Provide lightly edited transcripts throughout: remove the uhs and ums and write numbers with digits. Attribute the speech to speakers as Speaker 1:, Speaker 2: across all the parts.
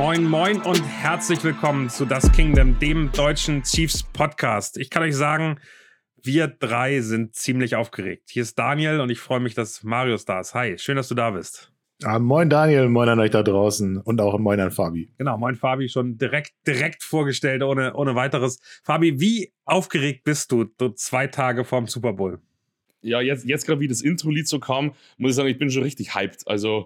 Speaker 1: Moin, moin und herzlich willkommen zu Das Kingdom, dem deutschen Chiefs Podcast. Ich kann euch sagen, wir drei sind ziemlich aufgeregt. Hier ist Daniel und ich freue mich, dass Marius da ist. Hi, schön, dass du da bist.
Speaker 2: Moin Daniel, moin an euch da draußen und auch moin an Fabi.
Speaker 1: Genau, moin Fabi, schon direkt vorgestellt, ohne weiteres. Fabi, wie aufgeregt bist du 2 Tage vorm Super Bowl?
Speaker 3: Ja, jetzt gerade wie das Intro-Lied so kam, muss ich sagen, ich bin schon richtig hyped. Also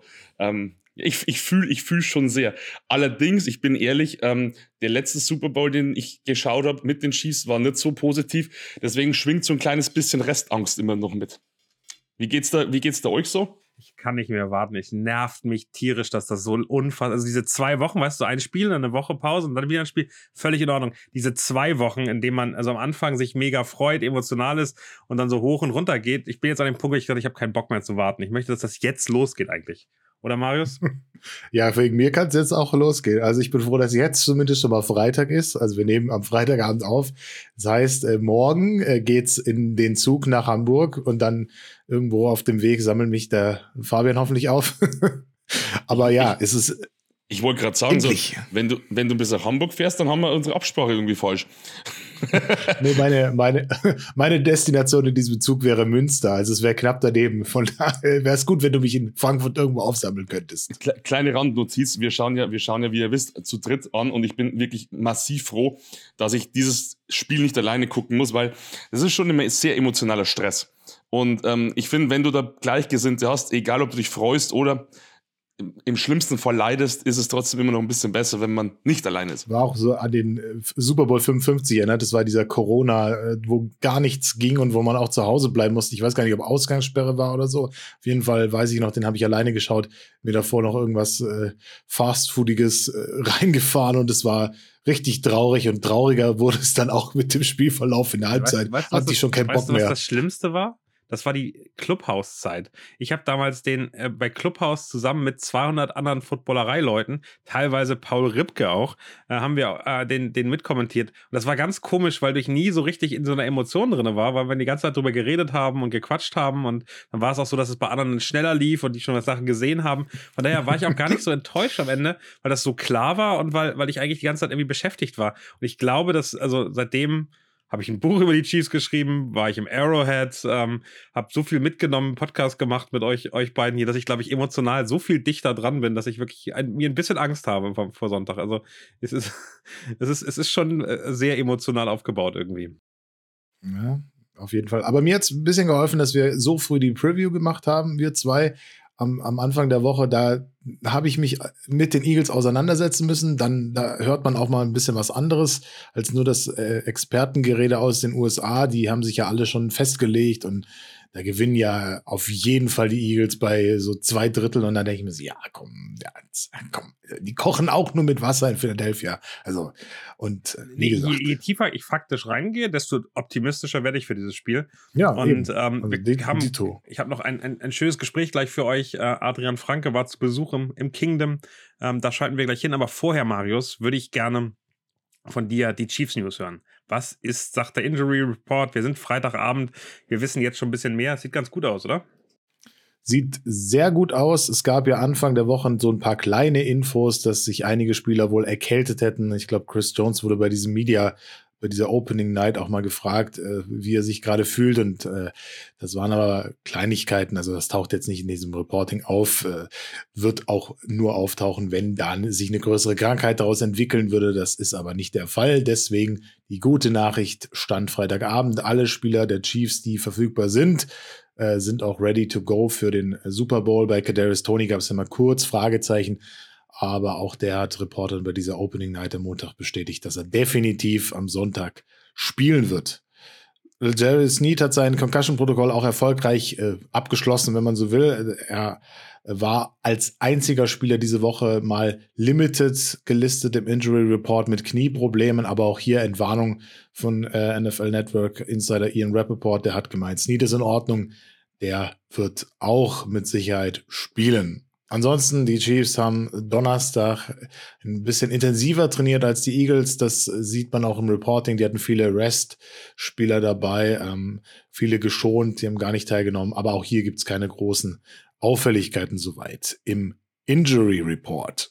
Speaker 3: ich fühl schon sehr. Allerdings, ich bin ehrlich, der letzte Super Bowl, den ich geschaut habe mit den Chiefs, war nicht so positiv. Deswegen schwingt so ein kleines bisschen Restangst immer noch mit. Wie geht's da euch so?
Speaker 1: Ich kann nicht mehr warten. Es nervt mich tierisch, dass das so unfassbar... Also diese 2 Wochen, weißt du, ein Spiel, dann eine Woche Pause und dann wieder ein Spiel, völlig in Ordnung. Diese 2 Wochen, in denen man also am Anfang sich mega freut, emotional ist und dann so hoch und runter geht. Ich bin jetzt an dem Punkt, wo ich glaube, ich habe keinen Bock mehr zu warten. Ich möchte, dass das jetzt losgeht eigentlich. Oder Marius?
Speaker 2: Ja, wegen mir kann es jetzt auch losgehen. Also ich bin froh, dass jetzt zumindest schon mal Freitag ist. Also wir nehmen am Freitagabend auf. Das heißt, morgen geht's in den Zug nach Hamburg und dann irgendwo auf dem Weg sammelt mich der Fabian hoffentlich auf. Aber ja, es ist...
Speaker 3: Ich wollte gerade sagen, so, wenn du bis nach Hamburg fährst, dann haben wir unsere Absprache irgendwie falsch.
Speaker 2: Nee, meine Destination in diesem Zug wäre Münster. Also es wäre knapp daneben. Von daher wäre es gut, wenn du mich in Frankfurt irgendwo aufsammeln könntest.
Speaker 3: Kleine Randnotiz, wir schauen ja, wie ihr wisst, zu dritt an und ich bin wirklich massiv froh, dass ich dieses Spiel nicht alleine gucken muss, weil das ist schon immer sehr emotionaler Stress. Und ich finde, wenn du da Gleichgesinnte hast, egal ob du dich freust oder im schlimmsten Fall leidest, ist es trotzdem immer noch ein bisschen besser, wenn man nicht alleine ist.
Speaker 2: War auch so an den Super Bowl 55 erinnert. Das war dieser Corona, wo gar nichts ging und wo man auch zu Hause bleiben musste. Ich weiß gar nicht, ob Ausgangssperre war oder so. Auf jeden Fall weiß ich noch, den habe ich alleine geschaut, mir davor noch irgendwas Fastfoodiges reingefahren und es war richtig traurig und trauriger wurde es dann auch mit dem Spielverlauf in der Halbzeit. Hatte ich schon keinen Bock mehr.
Speaker 1: Weißt du, was das Schlimmste war? Das war die Clubhouse-Zeit. Ich habe damals den bei Clubhouse zusammen mit 200 anderen Footballerei-Leuten, teilweise Paul Ripke auch, haben wir den mitkommentiert. Und das war ganz komisch, weil ich nie so richtig in so einer Emotion drin war, weil wir die ganze Zeit drüber geredet haben und gequatscht haben. Und dann war es auch so, dass es bei anderen schneller lief und die schon was Sachen gesehen haben. Von daher war ich auch gar nicht so enttäuscht am Ende, weil das so klar war und weil ich eigentlich die ganze Zeit irgendwie beschäftigt war. Und ich glaube, dass also seitdem habe ich ein Buch über die Chiefs geschrieben, war ich im Arrowhead, habe so viel mitgenommen, Podcast gemacht mit euch beiden hier, dass ich, glaube ich, emotional so viel dichter dran bin, dass ich wirklich mir ein bisschen Angst habe vor Sonntag. Also es ist schon sehr emotional aufgebaut irgendwie.
Speaker 2: Ja, auf jeden Fall. Aber mir hat es ein bisschen geholfen, dass wir so früh die Preview gemacht haben, wir zwei. Am Anfang der Woche, da habe ich mich mit den Eagles auseinandersetzen müssen. Da hört man auch mal ein bisschen was anderes als nur das Expertengerede aus den USA. Die haben sich ja alle schon festgelegt und da gewinnen ja auf jeden Fall die Eagles bei so 2/3 und dann denke ich mir so, ja, komm, die kochen auch nur mit Wasser in Philadelphia. Also, und wie gesagt.
Speaker 1: Je tiefer ich faktisch reingehe, desto optimistischer werde ich für dieses Spiel.
Speaker 2: Ja,
Speaker 1: und
Speaker 2: also
Speaker 1: ich habe noch ein schönes Gespräch gleich für euch. Adrian Franke war zu Besuch im Kingdom. Da schalten wir gleich hin. Aber vorher, Marius, würde ich gerne von dir die Chiefs News hören. Was sagt der Injury Report? Wir sind Freitagabend. Wir wissen jetzt schon ein bisschen mehr. Sieht ganz gut aus, oder?
Speaker 2: Sieht sehr gut aus. Es gab ja Anfang der Woche so ein paar kleine Infos, dass sich einige Spieler wohl erkältet hätten. Ich glaube, Chris Jones wurde bei dieser Opening Night auch mal gefragt, wie er sich gerade fühlt. Und das waren aber Kleinigkeiten. Also das taucht jetzt nicht in diesem Reporting auf. Wird auch nur auftauchen, wenn dann sich eine größere Krankheit daraus entwickeln würde. Das ist aber nicht der Fall. Deswegen die gute Nachricht, Stand Freitagabend. Alle Spieler der Chiefs, die verfügbar sind auch ready to go für den Super Bowl. Bei Kadarius Toney gab es ja mal kurz Fragezeichen. Aber auch der hat Reportern bei dieser Opening Night am Montag bestätigt, dass er definitiv am Sonntag spielen wird. Jerry Sneed hat sein Concussion-Protokoll auch erfolgreich abgeschlossen, wenn man so will. Er war als einziger Spieler diese Woche mal limited gelistet im Injury Report mit Knieproblemen, aber auch hier Entwarnung von NFL Network Insider Ian Rappaport, der hat gemeint, Sneed ist in Ordnung, der wird auch mit Sicherheit spielen. Ansonsten, die Chiefs haben Donnerstag ein bisschen intensiver trainiert als die Eagles. Das sieht man auch im Reporting. Die hatten viele Rest-Spieler dabei, viele geschont, die haben gar nicht teilgenommen. Aber auch hier gibt es keine großen Auffälligkeiten soweit im Injury Report.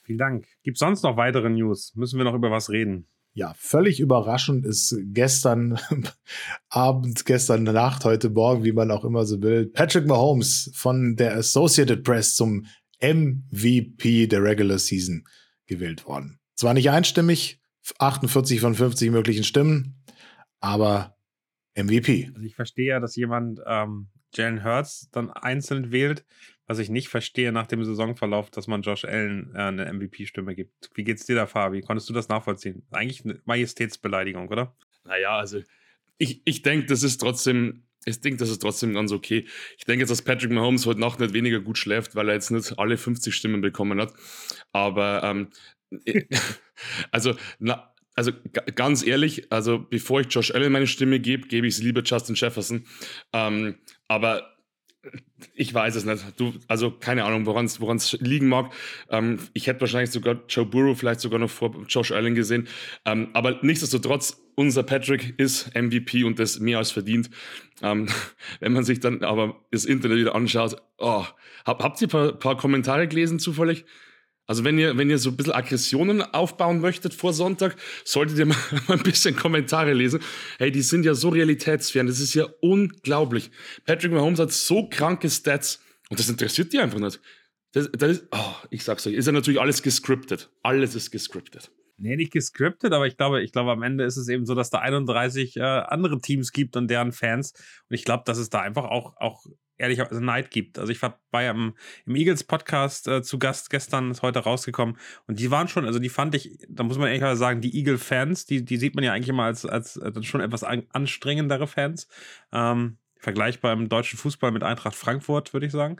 Speaker 1: Vielen Dank. Gibt es sonst noch weitere News? Müssen wir noch über was reden?
Speaker 2: Ja, völlig überraschend ist gestern Abend, gestern Nacht, heute Morgen, wie man auch immer so will, Patrick Mahomes von der Associated Press zum MVP der Regular Season gewählt worden. Zwar nicht einstimmig, 48 von 50 möglichen Stimmen, aber MVP.
Speaker 1: Also ich verstehe ja, dass jemand Jalen Hurts dann einzeln wählt. Was ich nicht verstehe nach dem Saisonverlauf, dass man Josh Allen eine MVP-Stimme gibt. Wie geht's dir da, Fabi? Konntest du das nachvollziehen? Eigentlich eine Majestätsbeleidigung, oder?
Speaker 3: Naja, also ich denke, das ist trotzdem ganz okay. Ich denke jetzt, dass Patrick Mahomes heute Nacht nicht weniger gut schläft, weil er jetzt nicht alle 50 Stimmen bekommen hat. Aber also ganz ehrlich, also bevor ich Josh Allen meine Stimme gebe, gebe ich es lieber Justin Jefferson. Aber ich weiß es nicht. Also keine Ahnung, woran es liegen mag. Ich hätte wahrscheinlich sogar Joe Burrow vielleicht sogar noch vor Josh Allen gesehen. Aber nichtsdestotrotz, unser Patrick ist MVP und das mehr als verdient. Wenn man sich dann aber das Internet wieder anschaut, habt ihr ein paar Kommentare gelesen zufällig? Also wenn ihr so ein bisschen Aggressionen aufbauen möchtet vor Sonntag, solltet ihr mal ein bisschen Kommentare lesen. Hey, die sind ja so realitätsfern, das ist ja unglaublich. Patrick Mahomes hat so kranke Stats und das interessiert die einfach nicht. Das ist, ich sag's euch, ist ja natürlich alles gescriptet. Alles ist gescriptet.
Speaker 1: Nee, nicht gescriptet, aber ich glaube, am Ende ist es eben so, dass da 31 andere Teams gibt und deren Fans. Und ich glaube, dass es da einfach auch ehrlicherweise Neid gibt. Also ich war im Eagles-Podcast zu Gast gestern, ist heute rausgekommen. Und die waren schon, also die fand ich, da muss man ehrlich sagen, die Eagle-Fans, die sieht man ja eigentlich immer als schon etwas anstrengendere Fans. Vergleichbar im deutschen Fußball mit Eintracht Frankfurt, würde ich sagen.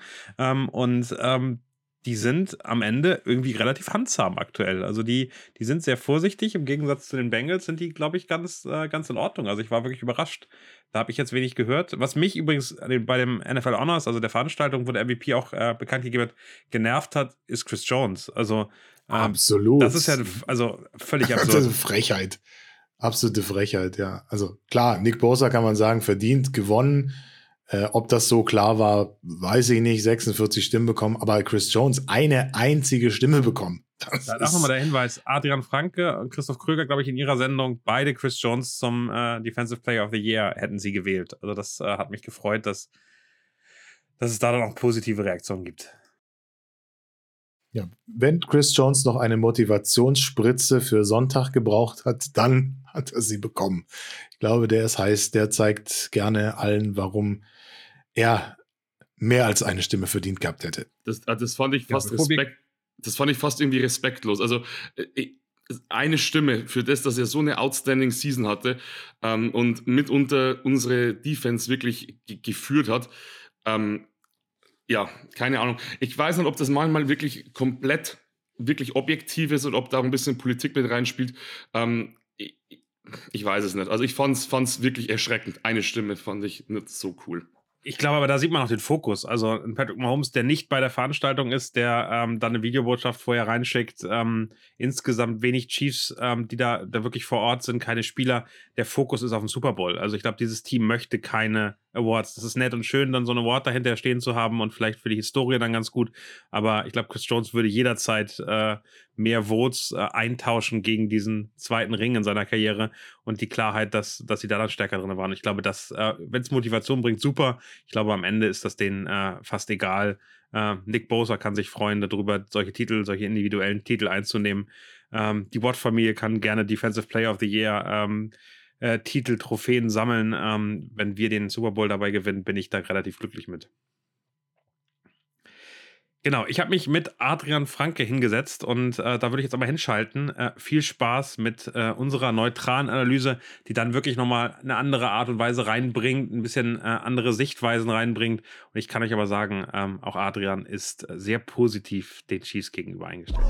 Speaker 1: Die sind am Ende irgendwie relativ handzahm aktuell. Also die sind sehr vorsichtig. Im Gegensatz zu den Bengals sind die, glaube ich, ganz in Ordnung. Also ich war wirklich überrascht. Da habe ich jetzt wenig gehört. Was mich übrigens bei dem NFL Honors, also der Veranstaltung, wo der MVP auch bekannt gegeben hat, genervt hat, ist Chris Jones. Also
Speaker 2: absolut.
Speaker 1: Das ist ja also völlig absurd.
Speaker 2: Das ist eine Frechheit. Absolute Frechheit, ja. Also klar, Nick Bosa kann man sagen, verdient, gewonnen. Ob das so klar war, weiß ich nicht. 46 Stimmen bekommen, aber Chris Jones eine einzige Stimme bekommen.
Speaker 1: Da auch nochmal der Hinweis, Adrian Franke und Christoph Kröger, glaube ich, in ihrer Sendung, beide Chris Jones zum Defensive Player of the Year hätten sie gewählt. Also das hat mich gefreut, dass es da dann auch positive Reaktionen gibt.
Speaker 2: Ja, wenn Chris Jones noch eine Motivationsspritze für Sonntag gebraucht hat, dann hat er sie bekommen. Ich glaube, der ist heiß, der zeigt gerne allen, warum er mehr als eine Stimme verdient gehabt hätte.
Speaker 3: Das fand ich fast das fand ich fast irgendwie respektlos. Also eine Stimme für das, dass er so eine outstanding Season hatte und mitunter unsere Defense wirklich geführt hat. Ja, keine Ahnung. Ich weiß nicht, ob das manchmal wirklich komplett wirklich objektiv ist und ob da auch ein bisschen Politik mit reinspielt. Ich weiß es nicht. Also ich fand's wirklich erschreckend. Eine Stimme fand ich nicht so cool.
Speaker 1: Ich glaube aber, da sieht man auch den Fokus. Also ein Patrick Mahomes, der nicht bei der Veranstaltung ist, der dann eine Videobotschaft vorher reinschickt. Insgesamt wenig Chiefs, die da wirklich vor Ort sind, keine Spieler. Der Fokus ist auf dem Super Bowl. Also ich glaube, dieses Team möchte keine Awards. Das ist nett und schön, dann so ein Award dahinter stehen zu haben und vielleicht für die Historie dann ganz gut. Aber ich glaube, Chris Jones würde jederzeit mehr Votes eintauschen gegen diesen zweiten Ring in seiner Karriere und die Klarheit, dass sie da dann stärker drin waren. Ich glaube, dass, wenn es Motivation bringt, super. Ich glaube, am Ende ist das denen fast egal. Nick Bosa kann sich freuen darüber, solche individuellen Titel einzunehmen. Die Watt-Familie kann gerne Defensive Player of the Year Titel, Trophäen sammeln. Wenn wir den Super Bowl dabei gewinnen, bin ich da relativ glücklich mit. Genau, ich habe mich mit Adrian Franke hingesetzt und da würde ich jetzt aber hinschalten. Viel Spaß mit unserer neutralen Analyse, die dann wirklich nochmal eine andere Art und Weise reinbringt, ein bisschen andere Sichtweisen reinbringt. Und ich kann euch aber sagen, auch Adrian ist sehr positiv den Chiefs gegenüber eingestellt.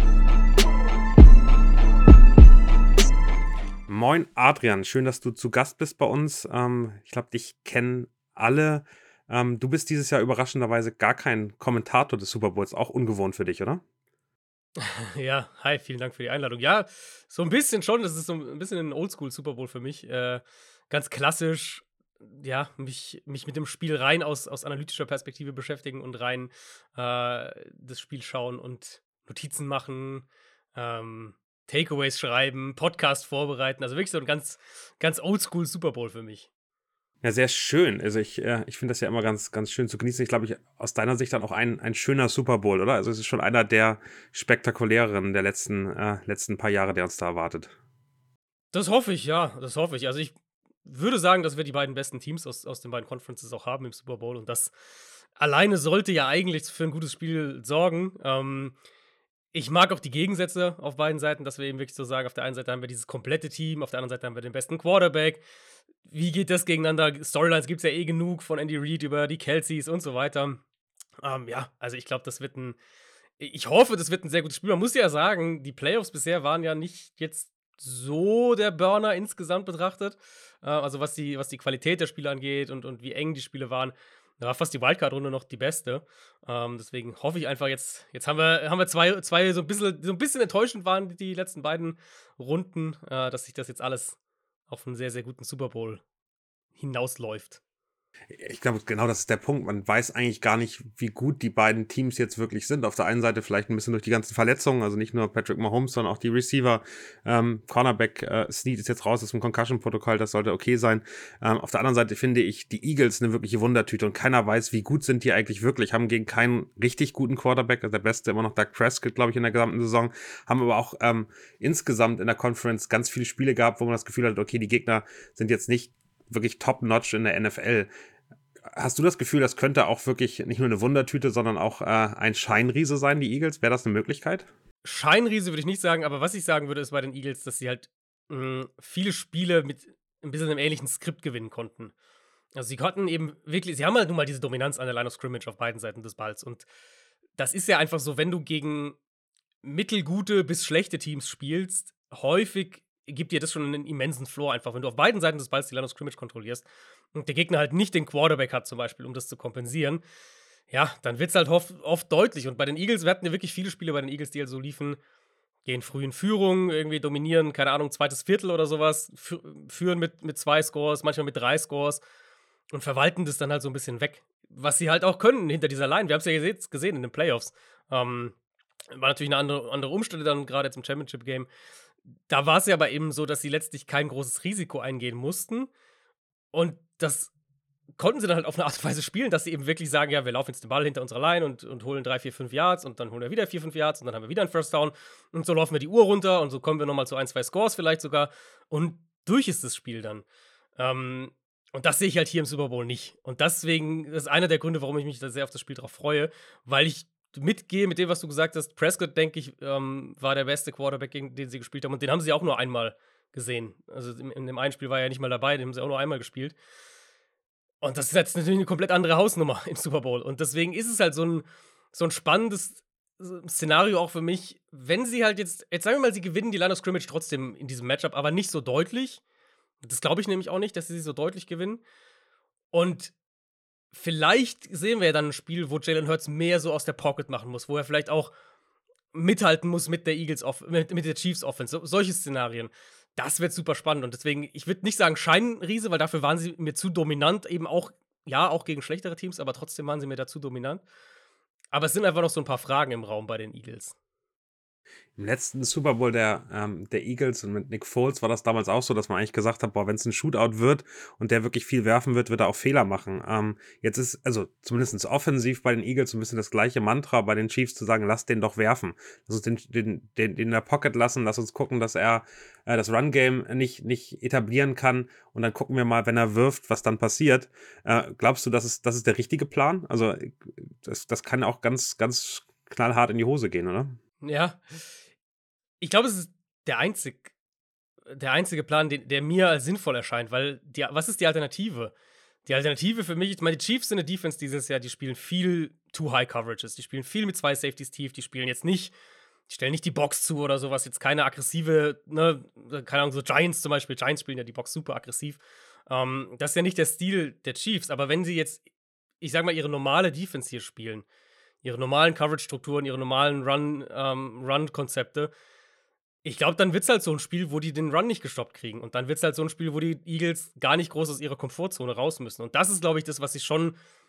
Speaker 1: Moin Adrian, schön, dass du zu Gast bist bei uns. Ich glaube, dich kennen alle. Du bist dieses Jahr überraschenderweise gar kein Kommentator des Super Bowls, auch ungewohnt für dich, oder?
Speaker 4: Ja, hi, vielen Dank für die Einladung. Ja, so ein bisschen schon, das ist so ein bisschen ein Oldschool-Super Bowl für mich. Ganz klassisch, ja, mich mit dem Spiel rein aus analytischer Perspektive beschäftigen und rein das Spiel schauen und Notizen machen, Takeaways schreiben, Podcast vorbereiten. Also wirklich so ein ganz, ganz oldschool Super Bowl für mich.
Speaker 1: Ja, sehr schön. Also ich finde das ja immer ganz, ganz schön zu genießen. Ich glaube, aus deiner Sicht dann auch ein schöner Super Bowl, oder? Also es ist schon einer der spektakuläreren der letzten paar Jahre, der uns da erwartet.
Speaker 4: Das hoffe ich, ja, das hoffe ich. Also ich würde sagen, dass wir die beiden besten Teams aus den beiden Conferences auch haben im Super Bowl und das alleine sollte ja eigentlich für ein gutes Spiel sorgen. Ich mag auch die Gegensätze auf beiden Seiten, dass wir eben wirklich so sagen, auf der einen Seite haben wir dieses komplette Team, auf der anderen Seite haben wir den besten Quarterback. Wie geht das gegeneinander? Storylines gibt es ja eh genug von Andy Reid über die Kelceys und so weiter. Ja, also ich glaube, ich hoffe, das wird ein sehr gutes Spiel. Man muss ja sagen, die Playoffs bisher waren ja nicht jetzt so der Burner insgesamt betrachtet. Also was die Qualität der Spiele angeht und wie eng die Spiele waren. Da war fast die Wildcard-Runde noch die beste. Deswegen hoffe ich einfach jetzt haben wir zwei so ein bisschen enttäuschend waren die letzten beiden Runden, dass sich das jetzt alles auf einen sehr, sehr guten Super Bowl hinausläuft.
Speaker 1: Ich glaube, genau das ist der Punkt. Man weiß eigentlich gar nicht, wie gut die beiden Teams jetzt wirklich sind. Auf der einen Seite vielleicht ein bisschen durch die ganzen Verletzungen, also nicht nur Patrick Mahomes, sondern auch die Receiver. Cornerback Snead ist jetzt raus aus dem Concussion-Protokoll, das sollte okay sein. Auf der anderen Seite finde ich die Eagles eine wirkliche Wundertüte und keiner weiß, wie gut sind die eigentlich wirklich. Haben gegen keinen richtig guten Quarterback, also der beste immer noch Dak Prescott, glaube ich, in der gesamten Saison. Haben aber auch insgesamt in der Conference ganz viele Spiele gehabt, wo man das Gefühl hat, okay, die Gegner sind jetzt nicht wirklich top-notch in der NFL. Hast du das Gefühl, das könnte auch wirklich nicht nur eine Wundertüte, sondern auch ein Scheinriese sein, die Eagles? Wäre das eine Möglichkeit?
Speaker 4: Scheinriese würde ich nicht sagen, aber was ich sagen würde, ist bei den Eagles, dass sie halt viele Spiele mit ein bisschen einem ähnlichen Skript gewinnen konnten. Also sie konnten eben wirklich, sie haben halt nun mal diese Dominanz an der Line of Scrimmage auf beiden Seiten des Balls. Und das ist ja einfach so, wenn du gegen mittelgute bis schlechte Teams spielst, häufig gibt dir das schon einen immensen Floor einfach, wenn du auf beiden Seiten des Balls die Line of Scrimmage kontrollierst und der Gegner halt nicht den Quarterback hat zum Beispiel, um das zu kompensieren, ja, dann wird es halt oft deutlich. Und bei den Eagles, wir hatten ja wirklich viele Spiele bei den Eagles, die halt so liefen, gehen früh in Führung, irgendwie dominieren, keine Ahnung, zweites Viertel oder sowas, führen mit 2 Scores, manchmal mit 3 Scores und verwalten das dann halt so ein bisschen weg. Was sie halt auch können hinter dieser Line. Wir haben es ja gesehen in den Playoffs. War natürlich eine andere Umstände dann gerade jetzt im Championship-Game. Da war es ja aber eben so, dass sie letztlich kein großes Risiko eingehen mussten. Und das konnten sie dann halt auf eine Art und Weise spielen, dass sie eben wirklich sagen, ja, wir laufen jetzt den Ball hinter unserer Line und holen 3, 4, 5 Yards und dann holen wir wieder 4, 5 Yards und dann haben wir wieder einen First Down und so laufen wir die Uhr runter und so kommen wir nochmal zu 1, 2 Scores vielleicht sogar und durch ist das Spiel dann. Und das sehe ich halt hier im Super Bowl nicht. Und deswegen das ist einer der Gründe, warum ich mich da sehr auf das Spiel drauf freue, weil ich mitgehe mit dem, was du gesagt hast. Prescott, denke ich, war der beste Quarterback, gegen den sie gespielt haben. Und den haben sie auch nur einmal gesehen. Also in dem einen Spiel war er ja nicht mal dabei, den haben sie auch nur einmal gespielt. Und das ist jetzt natürlich eine komplett andere Hausnummer im Super Bowl. Und deswegen ist es halt so ein spannendes Szenario auch für mich, wenn sie halt jetzt sagen wir mal, sie gewinnen die Line of Scrimmage trotzdem in diesem Matchup, aber nicht so deutlich. Das glaube ich nämlich auch nicht, dass sie so deutlich gewinnen. Und vielleicht sehen wir ja dann ein Spiel, wo Jalen Hurts mehr so aus der Pocket machen muss, wo er vielleicht auch mithalten muss mit der mit der Chiefs Offense. Solche Szenarien. Das wird super spannend und deswegen, ich würde nicht sagen Scheinriese, weil dafür waren sie mir zu dominant, eben auch, ja, auch gegen schlechtere Teams, aber trotzdem waren sie mir da zu dominant. Aber es sind einfach noch so ein paar Fragen im Raum bei den Eagles.
Speaker 1: Im letzten Super Bowl der Eagles und mit Nick Foles war das damals auch so, dass man eigentlich gesagt hat, boah, wenn es ein Shootout wird und der wirklich viel werfen wird, wird er auch Fehler machen. Jetzt ist, also zumindest offensiv bei den Eagles so ein bisschen das gleiche Mantra bei den Chiefs zu sagen, lass den doch werfen. Lass uns den in der Pocket lassen, lass uns gucken, dass er das Run-Game nicht etablieren kann und dann gucken wir mal, wenn er wirft, was dann passiert. Glaubst du, das ist der richtige Plan? Also das kann auch ganz, ganz knallhart in die Hose gehen, oder?
Speaker 4: Ja. Ich glaube, es ist der einzige Plan, der mir als sinnvoll erscheint, weil was ist die Alternative? Die Alternative für mich, ich meine, die Chiefs sind eine Defense dieses Jahr, die spielen viel Too-High-Coverages, die spielen viel mit 2 Safeties tief, die stellen nicht die Box zu oder sowas, jetzt keine aggressive, ne, keine Ahnung, so Giants zum Beispiel, Giants spielen ja die Box super aggressiv. Das ist ja nicht der Stil der Chiefs, aber wenn sie jetzt, ich sag mal, ihre normale Defense hier spielen, ihre normalen Coverage-Strukturen, ihre normalen Run-Konzepte, ich glaube, dann wird es halt so ein Spiel, wo die den Run nicht gestoppt kriegen. Und dann wird es halt so ein Spiel, wo die Eagles gar nicht groß aus ihrer Komfortzone raus müssen. Und das ist, glaube ich, das, was sie schon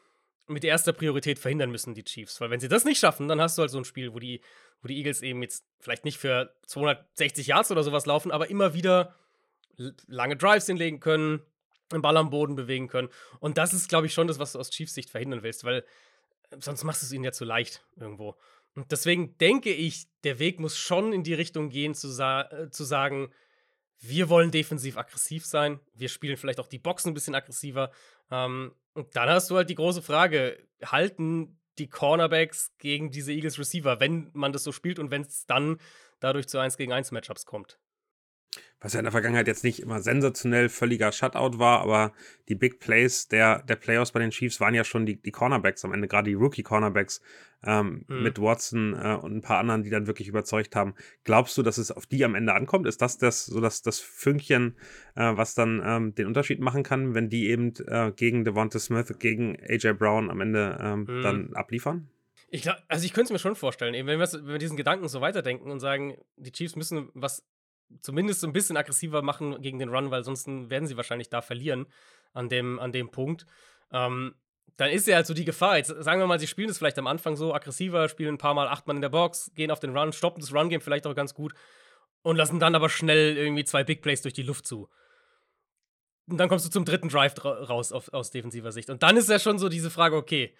Speaker 4: mit erster Priorität verhindern müssen, die Chiefs. Weil wenn sie das nicht schaffen, dann hast du halt so ein Spiel, wo die Eagles eben jetzt vielleicht nicht für 260 Yards oder sowas laufen, aber immer wieder lange Drives hinlegen können, den Ball am Boden bewegen können. Und das ist, glaube ich, schon das, was du aus Chiefs Sicht verhindern willst, weil sonst machst du es ihnen ja zu leicht irgendwo. Und deswegen denke ich, der Weg muss schon in die Richtung gehen, zu sagen, wir wollen defensiv aggressiv sein, wir spielen vielleicht auch die Boxen ein bisschen aggressiver. Und dann hast du halt die große Frage, halten die Cornerbacks gegen diese Eagles Receiver, wenn man das so spielt und wenn es dann dadurch zu 1-gegen-1 Matchups kommt?
Speaker 1: Was ja in der Vergangenheit jetzt nicht immer sensationell völliger Shutout war, aber die Big Plays der Playoffs bei den Chiefs waren ja schon die Cornerbacks am Ende, gerade die Rookie-Cornerbacks mit Watson und ein paar anderen, die dann wirklich überzeugt haben. Glaubst du, dass es auf die am Ende ankommt? Ist das das Fünkchen, was dann den Unterschied machen kann, wenn die eben gegen Devonta Smith, gegen AJ Brown am Ende dann abliefern?
Speaker 4: Ich könnte es mir schon vorstellen, eben wenn wir diesen Gedanken so weiterdenken und sagen, die Chiefs müssen was zumindest so ein bisschen aggressiver machen gegen den Run, weil sonst werden sie wahrscheinlich da verlieren an dem Punkt. Dann ist ja halt so die Gefahr. Jetzt sagen wir mal, sie spielen es vielleicht am Anfang so aggressiver, spielen ein paar Mal 8 Mann in der Box, gehen auf den Run, stoppen das Run-Game vielleicht auch ganz gut und lassen dann aber schnell irgendwie 2 Big Plays durch die Luft zu. Und dann kommst du zum dritten Drive raus aus defensiver Sicht. Und dann ist ja schon so diese Frage, okay,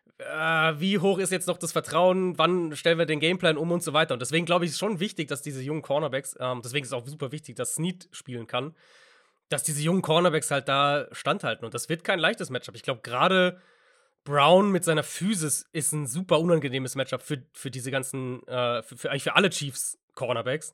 Speaker 4: wie hoch ist jetzt noch das Vertrauen, wann stellen wir den Gameplan um und so weiter. Und deswegen glaube ich, ist schon wichtig, dass diese jungen Cornerbacks, deswegen ist es auch super wichtig, dass Snead spielen kann, dass diese jungen Cornerbacks halt da standhalten. Und das wird kein leichtes Matchup. Ich glaube, gerade Brown mit seiner Physis ist ein super unangenehmes Matchup für diese ganzen, eigentlich für alle Chiefs Cornerbacks.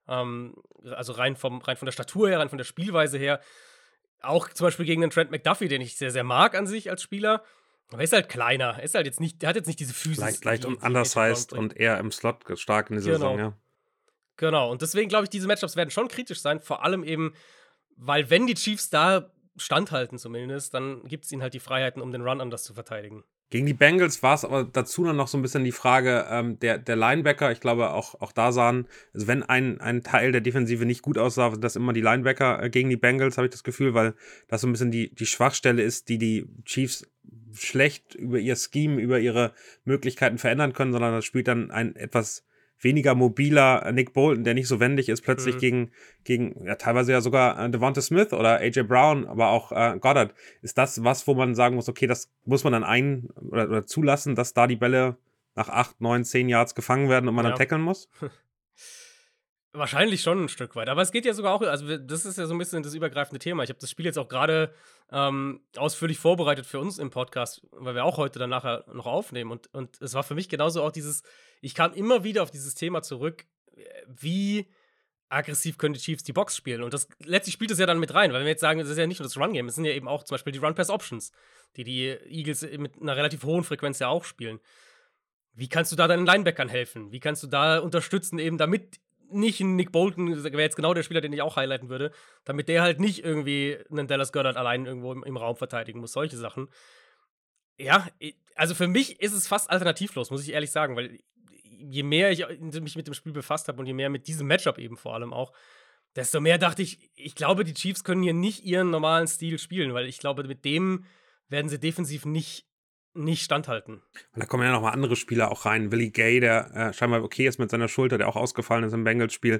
Speaker 4: Also rein von der Statur her, rein von der Spielweise her. Auch zum Beispiel gegen den Trent McDuffie, den ich sehr, sehr mag an sich als Spieler. Aber er ist halt kleiner. Er ist halt jetzt nicht, der hat jetzt nicht diese Physis.
Speaker 1: Leicht und anders heißt und eher im Slot stark in dieser Saison, ja.
Speaker 4: Genau. Und deswegen glaube ich, diese Matchups werden schon kritisch sein. Vor allem eben, weil wenn die Chiefs da standhalten zumindest, dann gibt es ihnen halt die Freiheiten, um den Run anders zu verteidigen.
Speaker 1: Gegen die Bengals war es aber dazu dann noch so ein bisschen die Frage der Linebacker. Ich glaube, auch da sahen, also wenn ein Teil der Defensive nicht gut aussah, sind das immer die Linebacker gegen die Bengals, habe ich das Gefühl, weil das so ein bisschen die Schwachstelle ist, die Chiefs schlecht über ihr Scheme, über ihre Möglichkeiten verändern können, sondern das spielt dann ein etwas weniger mobiler Nick Bolton, der nicht so wendig ist, plötzlich gegen ja, teilweise ja sogar Devonta Smith oder AJ Brown, aber auch Goddard. Ist das was, wo man sagen muss, okay, das muss man dann oder zulassen, dass da die Bälle nach 8, 9, 10 Yards gefangen werden und man dann tackeln muss?
Speaker 4: Wahrscheinlich schon ein Stück weit. Aber es geht ja sogar auch, also das ist ja so ein bisschen das übergreifende Thema. Ich habe das Spiel jetzt auch gerade ausführlich vorbereitet für uns im Podcast, weil wir auch heute dann nachher noch aufnehmen. Und es war für mich genauso auch ich kam immer wieder auf dieses Thema zurück, wie aggressiv können die Chiefs die Box spielen. Und das letztlich spielt es ja dann mit rein, weil wir jetzt sagen, das ist ja nicht nur das Run-Game, es sind ja eben auch zum Beispiel die Run-Pass-Options, die Eagles mit einer relativ hohen Frequenz ja auch spielen. Wie kannst du da deinen Linebackern helfen? Wie kannst du da unterstützen, eben damit nicht ein Nick Bolton, wäre jetzt genau der Spieler, den ich auch highlighten würde, damit der halt nicht irgendwie einen Dallas Goedert allein irgendwo im Raum verteidigen muss, solche Sachen. Ja, also für mich ist es fast alternativlos, muss ich ehrlich sagen, weil je mehr ich mich mit dem Spiel befasst habe und je mehr mit diesem Matchup eben vor allem auch, desto mehr dachte ich glaube, die Chiefs können hier nicht ihren normalen Stil spielen, weil ich glaube, mit dem werden sie defensiv nicht standhalten.
Speaker 1: Und da kommen ja nochmal andere Spieler auch rein. Willie Gay, der scheinbar okay ist mit seiner Schulter, der auch ausgefallen ist im Bengals-Spiel.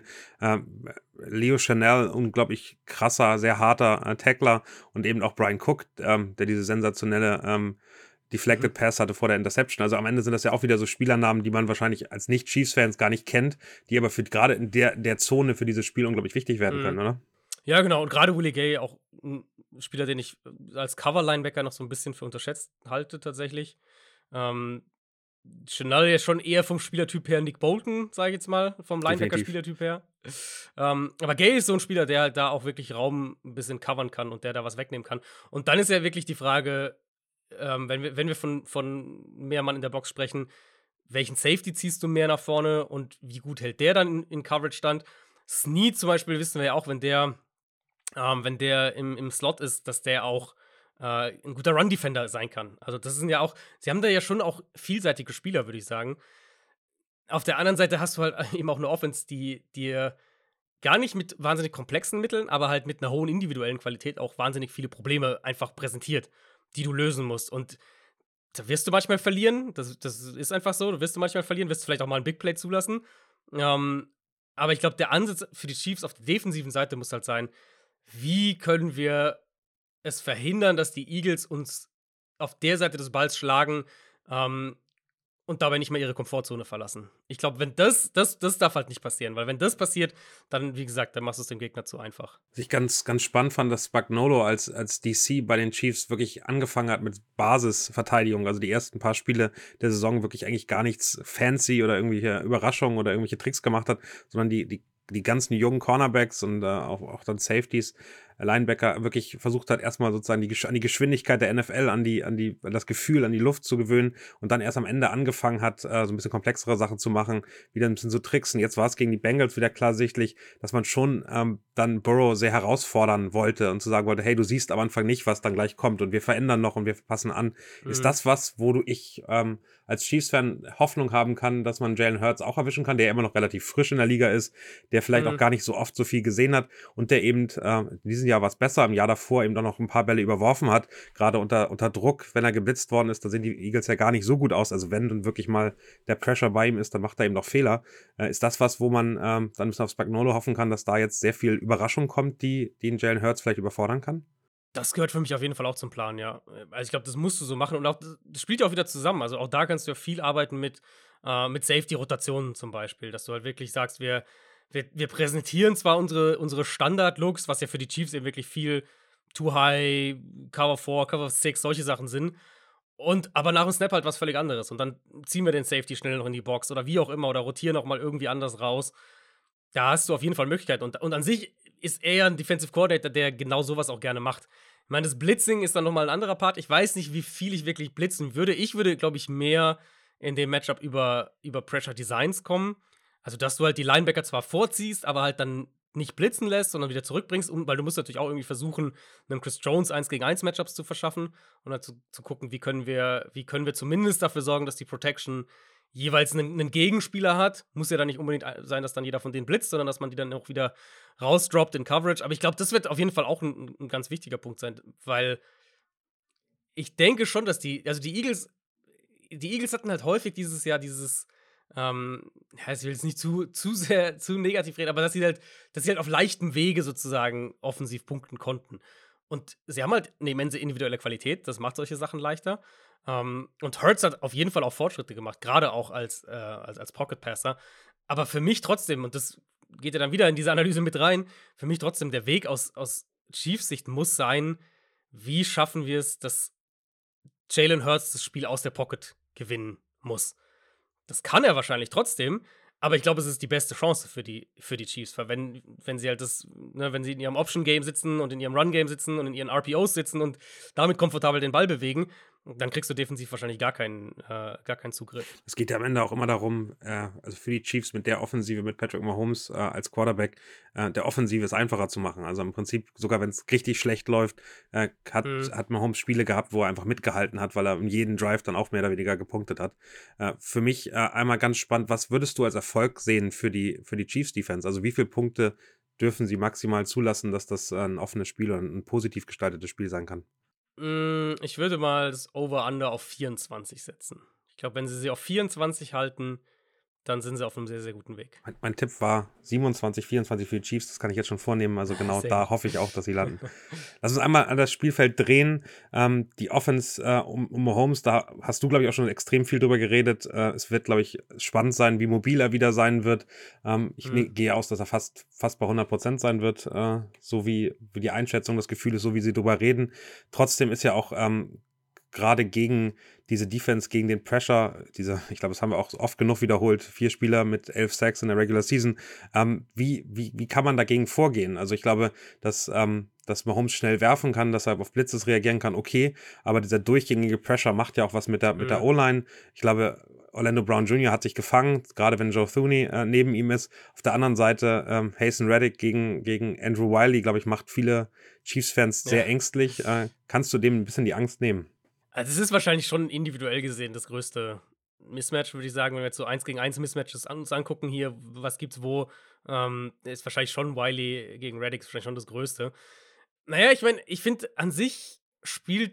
Speaker 1: Leo Chanel, unglaublich krasser, sehr harter Tackler. Und eben auch Brian Cook, der diese sensationelle Deflected Pass hatte vor der Interception. Also am Ende sind das ja auch wieder so Spielernamen, die man wahrscheinlich als Nicht-Chiefs-Fans gar nicht kennt, die aber gerade in der Zone für dieses Spiel unglaublich wichtig werden können, oder?
Speaker 4: Ja, genau. Und gerade Willie Gay, auch ein Spieler, den ich als Cover-Linebacker noch so ein bisschen für unterschätzt halte, tatsächlich. Chanel ja schon eher vom Spielertyp her Nick Bolton, sage ich jetzt mal, vom Linebacker-Spielertyp her. Aber Gay ist so ein Spieler, der halt da auch wirklich Raum ein bisschen covern kann und der da was wegnehmen kann. Und dann ist ja wirklich die Frage, wenn wir von mehr Mann in der Box sprechen, welchen Safety ziehst du mehr nach vorne und wie gut hält der dann in Coverage stand? Snead zum Beispiel wissen wir ja auch, wenn der im Slot ist, dass der auch ein guter Run-Defender sein kann. Also das sind ja auch, sie haben da ja schon auch vielseitige Spieler, würde ich sagen. Auf der anderen Seite hast du halt eben auch eine Offense, die dir gar nicht mit wahnsinnig komplexen Mitteln, aber halt mit einer hohen individuellen Qualität auch wahnsinnig viele Probleme einfach präsentiert, die du lösen musst. Und Da wirst du manchmal verlieren. Das ist einfach so. Du wirst du manchmal verlieren, wirst du vielleicht auch mal ein Big Play zulassen. Ähm, aber ich glaube, der Ansatz für die Chiefs auf der defensiven Seite muss halt sein, wie können wir es verhindern, dass die Eagles uns auf der Seite des Balls schlagen, ähm, und dabei nicht mehr ihre Komfortzone verlassen. Ich glaube, wenn das darf halt nicht passieren, weil wenn das passiert, dann, wie gesagt, dann machst du es dem Gegner zu einfach.
Speaker 1: Was ich ganz spannend fand, dass Spagnuolo als DC bei den Chiefs wirklich angefangen hat mit Basisverteidigung. Also die ersten paar Spiele der Saison wirklich eigentlich gar nichts fancy oder irgendwelche Überraschungen oder irgendwelche Tricks gemacht hat, sondern die ganzen jungen Cornerbacks und auch dann Safeties, Linebacker wirklich versucht hat, erstmal sozusagen an die Geschwindigkeit der NFL, an das Gefühl, an die Luft zu gewöhnen und dann erst am Ende angefangen hat, so ein bisschen komplexere Sachen zu machen, wieder ein bisschen zu tricksen. Jetzt war es gegen die Bengals wieder klar sichtlich, dass man schon dann Burrow sehr herausfordern wollte und zu sagen wollte, hey, du siehst am Anfang nicht, was dann gleich kommt und wir verändern noch und wir passen an. Ist das was, wo ich als Chiefs-Fan Hoffnung haben kann, dass man Jalen Hurts auch erwischen kann, der immer noch relativ frisch in der Liga ist, der vielleicht auch gar nicht so oft so viel gesehen hat und der eben in diesem Jahr was besser, im Jahr davor eben doch noch ein paar Bälle überworfen hat, gerade unter Druck, wenn er geblitzt worden ist, da sehen die Eagles ja gar nicht so gut aus, also wenn dann wirklich mal der Pressure bei ihm ist, dann macht er eben noch Fehler. Ist das was, wo man dann ein bisschen auf Spagnuolo hoffen kann, dass da jetzt sehr viel Überraschung kommt, die ihn Jalen Hurts vielleicht überfordern kann?
Speaker 4: Das gehört für mich auf jeden Fall auch zum Plan, ja. Also, ich glaube, das musst du so machen und auch das spielt ja auch wieder zusammen. Also, auch da kannst du ja viel arbeiten mit Safety-Rotationen zum Beispiel, dass du halt wirklich sagst, wir präsentieren zwar unsere Standard-Looks, was ja für die Chiefs eben wirklich viel Too High, Cover 4, Cover 6, solche Sachen sind. Aber nach dem Snap halt was völlig anderes. Und dann ziehen wir den Safety schnell noch in die Box oder wie auch immer oder rotieren auch mal irgendwie anders raus. Da hast du auf jeden Fall Möglichkeiten. Und an sich ist er ja ein Defensive Coordinator, der genau sowas auch gerne macht. Ich meine, das Blitzing ist dann noch mal 'n anderer Part. Ich weiß nicht, wie viel ich wirklich blitzen würde. Ich würde, glaube ich, mehr in dem Matchup über Pressure Designs kommen. Also, dass du halt die Linebacker zwar vorziehst, aber halt dann nicht blitzen lässt, sondern wieder zurückbringst, weil du musst natürlich auch irgendwie versuchen, 'nem Chris Jones 1-gegen-1 Matchups zu verschaffen und halt zu gucken, wie können wir zumindest dafür sorgen, dass die Protection jeweils einen Gegenspieler hat. Muss ja dann nicht unbedingt sein, dass dann jeder von denen blitzt, sondern dass man die dann auch wieder rausdroppt in Coverage. Aber ich glaube, das wird auf jeden Fall auch ein ganz wichtiger Punkt sein, weil ich denke schon, dass die Eagles hatten halt häufig dieses Jahr ja, ich will jetzt nicht zu sehr zu negativ reden, aber dass sie halt auf leichtem Wege sozusagen offensiv punkten konnten. Und sie haben halt eine immense individuelle Qualität, das macht solche Sachen leichter. Und Hurts hat auf jeden Fall auch Fortschritte gemacht, gerade auch als Pocket Passer. Aber für mich trotzdem, und das geht ja dann wieder in diese Analyse mit rein, für mich trotzdem der Weg aus Chiefs Sicht muss sein, wie schaffen wir es, dass Jalen Hurts das Spiel aus der Pocket gewinnen muss. Das kann er wahrscheinlich trotzdem, aber ich glaube, es ist die beste Chance für die Chiefs, weil wenn sie halt wenn sie in ihrem Option-Game sitzen und in ihrem Run-Game sitzen und in ihren RPOs sitzen und damit komfortabel den Ball bewegen, dann kriegst du defensiv wahrscheinlich gar keinen Zugriff.
Speaker 1: Es geht ja am Ende auch immer darum, also für die Chiefs mit der Offensive, mit Patrick Mahomes als Quarterback, der Offensive es einfacher zu machen. Also im Prinzip, sogar wenn es richtig schlecht läuft, hat Mahomes Spiele gehabt, wo er einfach mitgehalten hat, weil er in jedem Drive dann auch mehr oder weniger gepunktet hat. Für mich einmal ganz spannend, was würdest du als Erfolg sehen für die Chiefs-Defense? Also wie viele Punkte dürfen sie maximal zulassen, dass das ein offenes Spiel oder ein positiv gestaltetes Spiel sein kann?
Speaker 4: Ich würde mal das Over-Under auf 24 setzen. Ich glaube, wenn sie auf 24 halten, dann sind sie auf einem sehr, sehr guten Weg.
Speaker 1: Mein Tipp war 27, 24 für die Chiefs, das kann ich jetzt schon vornehmen, also genau
Speaker 4: Sehr
Speaker 1: da
Speaker 4: gut.
Speaker 1: hoffe ich auch, dass sie landen. Lass uns einmal an das Spielfeld drehen. Die Offense um Mahomes, da hast du, glaube ich, auch schon extrem viel drüber geredet. Es wird, glaube ich, spannend sein, wie mobil er wieder sein wird. Ich gehe aus, dass er fast bei 100% sein wird, so wie die Einschätzung, das Gefühl ist, so wie sie drüber reden. Trotzdem ist ja auch gerade gegen diese Defense, gegen den Pressure, ich glaube, das haben wir auch oft genug wiederholt, 4 Spieler mit 11 Sacks in der Regular Season. Wie kann man dagegen vorgehen? Also ich glaube, dass Mahomes schnell werfen kann, dass er auf Blitzes reagieren kann, okay, aber dieser durchgängige Pressure macht ja auch was mit der O-Line. Ich glaube, Orlando Brown Jr. hat sich gefangen, gerade wenn Joe Thuney neben ihm ist. Auf der anderen Seite Hasten Reddick gegen Andrew Wiley, glaube ich, macht viele Chiefs-Fans sehr ängstlich. Kannst du dem ein bisschen die Angst nehmen?
Speaker 4: Also, es ist wahrscheinlich schon individuell gesehen das größte Mismatch, würde ich sagen, wenn wir jetzt so 1-gegen-1 Mismatches uns angucken hier, was gibt's wo, ist wahrscheinlich schon Wiley gegen Reddick ist wahrscheinlich schon das Größte. Naja, ich meine, ich finde, an sich spielt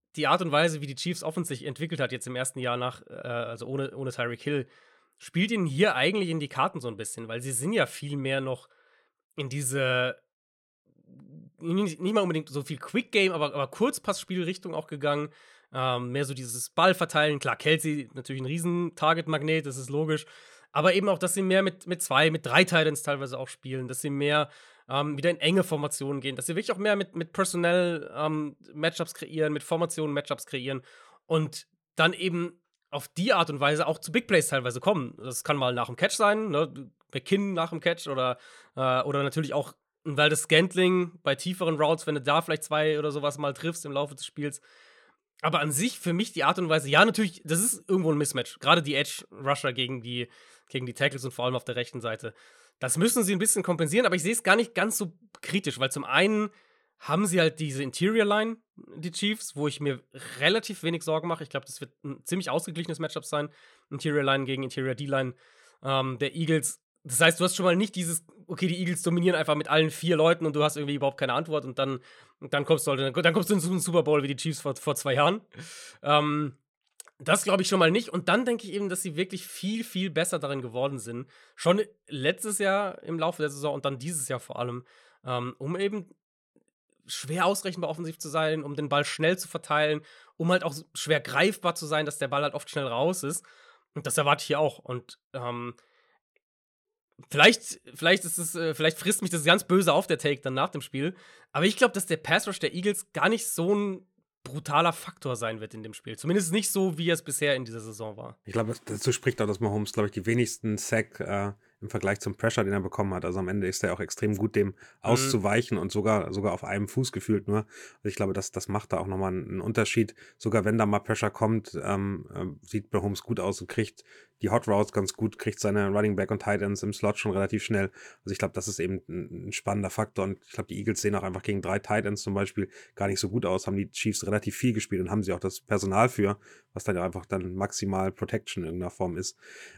Speaker 4: die Art und Weise, wie die Chiefs Offense sich entwickelt hat, jetzt im ersten Jahr also ohne Tyreek Hill, spielt ihnen hier eigentlich in die Karten so ein bisschen, weil sie sind ja viel mehr noch in diese, nicht mal unbedingt so viel Quick Game, aber Kurzpassspielrichtung auch gegangen. Mehr so dieses Ballverteilen. Klar, Kelsey natürlich ein riesen Target-Magnet, das ist logisch. Aber eben auch, dass sie mehr mit 2, mit 3 Titans teilweise auch spielen, dass sie mehr wieder in enge Formationen gehen, dass sie wirklich auch mehr mit Personell Matchups kreieren, mit Formationen Matchups kreieren und dann eben auf die Art und Weise auch zu Big Plays teilweise kommen. Das kann mal nach dem Catch sein, ne? McKinn nach dem Catch oder natürlich auch ein Valdez Scantling bei tieferen Routes, wenn du da vielleicht 2 oder sowas mal triffst im Laufe des Spiels. Aber an sich für mich die Art und Weise, ja, natürlich, das ist irgendwo ein Mismatch. Gerade die Edge-Rusher gegen die Tackles und vor allem auf der rechten Seite. Das müssen sie ein bisschen kompensieren, aber ich sehe es gar nicht ganz so kritisch, weil zum einen haben sie halt diese Interior-Line, die Chiefs, wo ich mir relativ wenig Sorgen mache. Ich glaube, das wird ein ziemlich ausgeglichenes Matchup sein. Interior-Line gegen Interior-D-Line der Eagles. Das heißt, du hast schon mal nicht dieses, okay, die Eagles dominieren einfach mit allen 4 Leuten und du hast irgendwie überhaupt keine Antwort und dann kommst du in so einen Super Bowl wie die Chiefs vor 2 Jahren. Das glaube ich schon mal nicht. Und dann denke ich eben, dass sie wirklich viel, viel besser darin geworden sind. Schon letztes Jahr im Laufe der Saison und dann dieses Jahr vor allem, um eben schwer ausrechenbar offensiv zu sein, um den Ball schnell zu verteilen, um halt auch schwer greifbar zu sein, dass der Ball halt oft schnell raus ist. Und das erwarte ich hier auch. Und vielleicht frisst mich das ganz böse auf, der Take dann nach dem Spiel. Aber ich glaube, dass der Pass Rush der Eagles gar nicht so ein brutaler Faktor sein wird in dem Spiel. Zumindest nicht so, wie es bisher in dieser Saison war.
Speaker 1: Ich glaube, dazu spricht auch, dass Mahomes, glaube ich, die wenigsten Sack im Vergleich zum Pressure, den er bekommen hat. Also am Ende ist er auch extrem gut, dem auszuweichen und sogar auf einem Fuß gefühlt nur. Also ich glaube, das macht da auch nochmal einen Unterschied. Sogar wenn da mal Pressure kommt, sieht Mahomes gut aus und kriegt die Hot Routes ganz gut, kriegt seine Running Back und Tight Ends im Slot schon relativ schnell. Also ich glaube, das ist eben ein spannender Faktor und ich glaube, die Eagles sehen auch einfach gegen 3 Tight Ends zum Beispiel gar nicht so gut aus, haben die Chiefs relativ viel gespielt und haben sie auch das Personal für, was dann ja einfach dann maximal Protection in irgendeiner Form ist.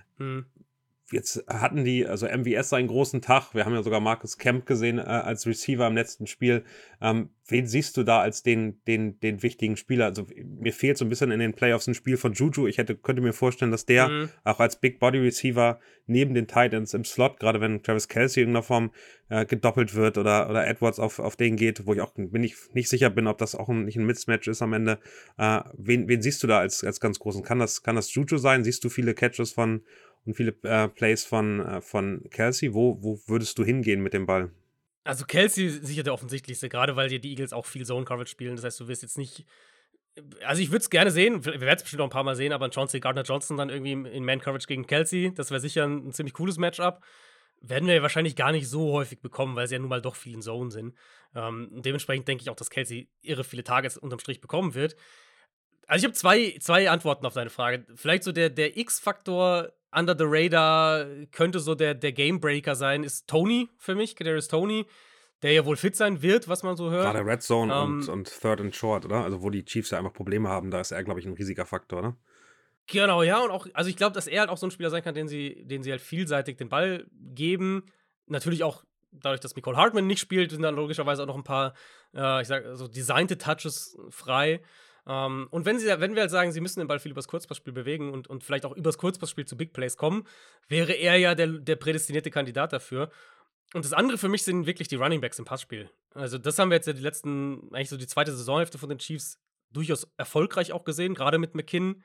Speaker 1: Jetzt hatten die, also MVS einen großen Tag. Wir haben ja sogar Marcus Kemp gesehen als Receiver im letzten Spiel. Wen siehst du da als den wichtigen Spieler? Also mir fehlt so ein bisschen in den Playoffs ein Spiel von Juju. Ich könnte mir vorstellen, dass der auch als Big Body Receiver neben den Titans im Slot, gerade wenn Travis Kelce in irgendeiner Form gedoppelt wird oder Edwards auf den geht, wo ich auch nicht sicher bin, ob das auch nicht ein Mismatch ist am Ende. Wen siehst du da als ganz großen? Kann das Juju sein? Siehst du viele Catches und viele Plays von Kelce? Wo würdest du hingehen mit dem Ball?
Speaker 4: Also Kelce sicher der offensichtlichste, gerade weil die Eagles auch viel Zone-Coverage spielen. Das heißt, du wirst jetzt nicht. Also ich würde es gerne sehen, wir werden es bestimmt noch ein paar Mal sehen, aber ein Chauncey Gardner-Johnson dann irgendwie in Man-Coverage gegen Kelce, das wäre sicher ein ziemlich cooles Matchup. Werden wir wahrscheinlich gar nicht so häufig bekommen, weil sie ja nun mal doch viel in Zone sind. Dementsprechend denke ich auch, dass Kelce irre viele Targets unterm Strich bekommen wird. Also ich habe zwei Antworten auf deine Frage. Vielleicht so der X-Faktor under the radar könnte so der Gamebreaker sein, ist Tony für mich, Kadarius Toney, der ja wohl fit sein wird, was man so hört.
Speaker 1: Gerade Red Zone und Third and Short, oder? Also wo die Chiefs ja einfach Probleme haben, da ist er, glaube ich, ein riesiger Faktor, ne?
Speaker 4: Genau, ja, und auch, also ich glaube, dass er halt auch so ein Spieler sein kann, den sie halt vielseitig den Ball geben. Natürlich auch dadurch, dass Mecole Hardman nicht spielt, sind dann logischerweise auch noch ein paar, ich sag so designte Touches frei. Und wenn wir halt sagen, sie müssen den Ball viel übers Kurzpassspiel bewegen und vielleicht auch übers Kurzpassspiel zu Big Plays kommen, wäre er ja der prädestinierte Kandidat dafür. Und das andere für mich sind wirklich die Runningbacks im Passspiel. Also das haben wir jetzt ja eigentlich so die zweite Saisonhälfte von den Chiefs durchaus erfolgreich auch gesehen, gerade mit McKinn.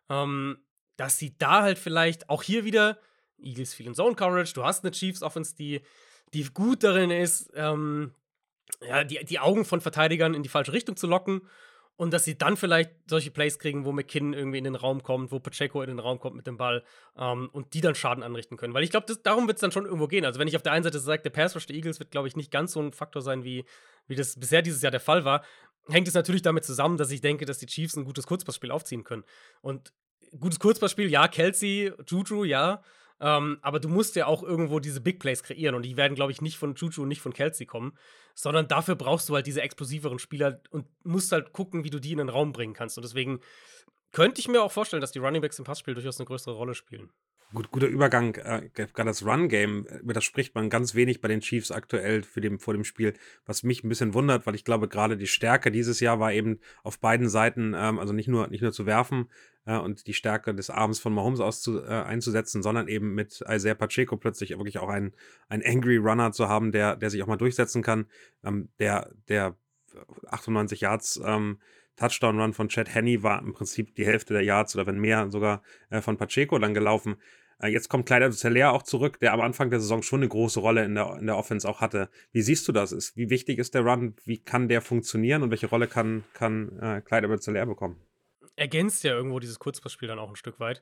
Speaker 4: Dass sie da halt vielleicht auch hier wieder, Eagles viel in Zone-Coverage, du hast eine Chiefs-Offense, die gut darin ist, die Augen von Verteidigern in die falsche Richtung zu locken. Und dass sie dann vielleicht solche Plays kriegen, wo McKinnon irgendwie in den Raum kommt, wo Pacheco in den Raum kommt mit dem Ball und die dann Schaden anrichten können. Weil ich glaube, darum wird es dann schon irgendwo gehen. Also wenn ich auf der einen Seite sage, der Pass-Rush der Eagles wird, glaube ich, nicht ganz so ein Faktor sein, wie das bisher dieses Jahr der Fall war, hängt es natürlich damit zusammen, dass ich denke, dass die Chiefs ein gutes Kurzpassspiel aufziehen können. Und gutes Kurzpassspiel, ja, Kelce, Juju, ja, aber du musst ja auch irgendwo diese Big Plays kreieren und die werden, glaube ich, nicht von Juju und nicht von Kelce kommen, sondern dafür brauchst du halt diese explosiveren Spieler und musst halt gucken, wie du die in den Raum bringen kannst. Und deswegen könnte ich mir auch vorstellen, dass die Runningbacks im Passspiel durchaus eine größere Rolle spielen.
Speaker 1: Guter Übergang, gerade das Run-Game, über das spricht man ganz wenig bei den Chiefs aktuell vor dem Spiel, was mich ein bisschen wundert, weil ich glaube, gerade die Stärke dieses Jahr war eben auf beiden Seiten, also nicht nur zu werfen und die Stärke des Arms von Mahomes einzusetzen, sondern eben mit Isaiah Pacheco plötzlich wirklich auch einen Angry Runner zu haben, der sich auch mal durchsetzen kann, der 98 Yards Touchdown-Run von Chad Henne war im Prinzip die Hälfte der Yards oder wenn mehr sogar von Pacheco dann gelaufen. Jetzt kommt Clyde Edwards-Helaire auch zurück, der am Anfang der Saison schon eine große Rolle in der Offense auch hatte. Wie siehst du das? Wie wichtig ist der Run? Wie kann der funktionieren? Und welche Rolle kann Clyde Edwards-Helaire bekommen?
Speaker 4: Ergänzt ja irgendwo dieses Kurzpassspiel dann auch ein Stück weit.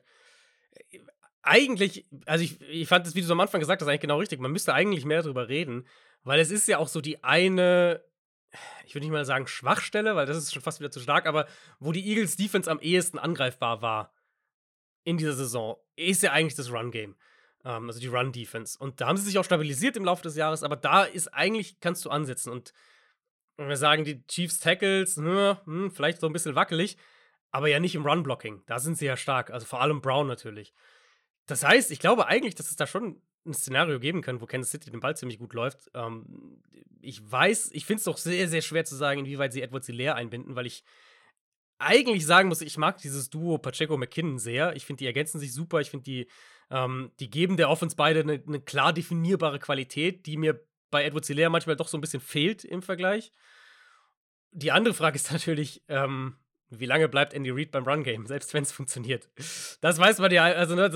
Speaker 4: Eigentlich, also ich fand das, wie du so am Anfang gesagt hast, eigentlich genau richtig. Man müsste eigentlich mehr darüber reden, weil es ist ja auch so die eine, ich würde nicht mal sagen Schwachstelle, weil das ist schon fast wieder zu stark, aber wo die Eagles Defense am ehesten angreifbar war in dieser Saison, ist ja eigentlich das Run-Game. Also die Run-Defense. Und da haben sie sich auch stabilisiert im Laufe des Jahres, aber da ist eigentlich, kannst du ansetzen. Und wenn wir sagen, die Chiefs Tackles, vielleicht so ein bisschen wackelig, aber ja nicht im Run-Blocking. Da sind sie ja stark. Also vor allem Brown natürlich. Das heißt, ich glaube eigentlich, dass es da schon ein Szenario geben kann, wo Kansas City den Ball ziemlich gut läuft. Ich finde es doch sehr, sehr schwer zu sagen, inwieweit sie Edwards-Helaire einbinden, weil ich eigentlich sagen muss, ich mag dieses Duo Pacheco-McKinnon sehr. Ich finde, die ergänzen sich super. Ich finde, die geben der Offense beide eine klar definierbare Qualität, die mir bei Edwards-Helaire manchmal doch so ein bisschen fehlt im Vergleich. Die andere Frage ist natürlich, wie lange bleibt Andy Reid beim Run-Game, selbst wenn es funktioniert? Das weiß man ja, also ne,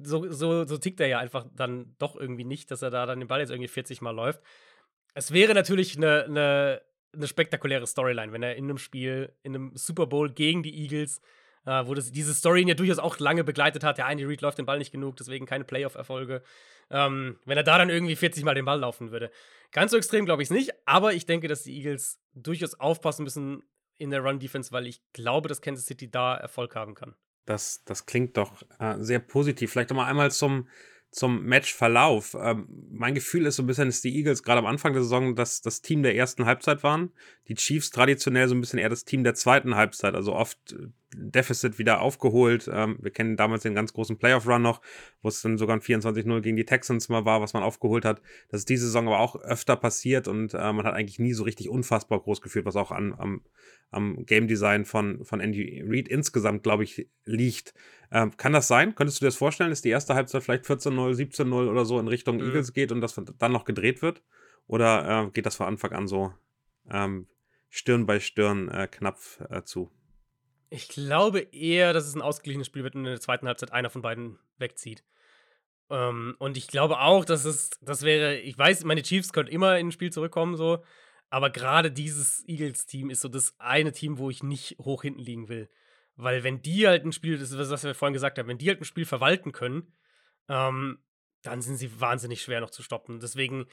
Speaker 4: so tickt er ja einfach dann doch irgendwie nicht, dass er da dann den Ball jetzt irgendwie 40 Mal läuft. Es wäre natürlich eine spektakuläre Storyline, wenn er in einem Spiel, in einem Super Bowl gegen die Eagles, wo diese Story ihn ja durchaus auch lange begleitet hat, der Andy Reid läuft den Ball nicht genug, deswegen keine Playoff-Erfolge. Wenn er da dann irgendwie 40 Mal den Ball laufen würde. Ganz so extrem glaube ich es nicht, aber ich denke, dass die Eagles durchaus aufpassen müssen in der Run-Defense, weil ich glaube, dass Kansas City da Erfolg haben kann.
Speaker 1: Das klingt doch sehr positiv. Vielleicht noch mal einmal zum Matchverlauf. Mein Gefühl ist so ein bisschen, dass die Eagles gerade am Anfang der Saison das Team der ersten Halbzeit waren. Die Chiefs traditionell so ein bisschen eher das Team der zweiten Halbzeit. Also oft Deficit wieder aufgeholt. Wir kennen damals den ganz großen Playoff-Run noch, wo es dann sogar ein 24-0 gegen die Texans mal war, was man aufgeholt hat. Das ist diese Saison aber auch öfter passiert und man hat eigentlich nie so richtig unfassbar groß geführt, was auch am Game Design von Andy Reid insgesamt, glaube ich, liegt. Kann das sein? Könntest du dir das vorstellen, dass die erste Halbzeit vielleicht 14-0, 17-0 oder so in Richtung Eagles geht und das dann noch gedreht wird? Oder geht das von Anfang an so Stirn bei Stirn knapp zu?
Speaker 4: Ich glaube eher, dass es ein ausgeglichenes Spiel wird und in der zweiten Halbzeit einer von beiden wegzieht. Und ich glaube auch, das wäre, ich weiß, meine Chiefs können immer in ein Spiel zurückkommen, so, aber gerade dieses Eagles-Team ist so das eine Team, wo ich nicht hoch hinten liegen will. Weil wenn die halt ein Spiel, das ist, was wir vorhin gesagt haben, wenn die halt ein Spiel verwalten können, dann sind sie wahnsinnig schwer noch zu stoppen. Deswegen,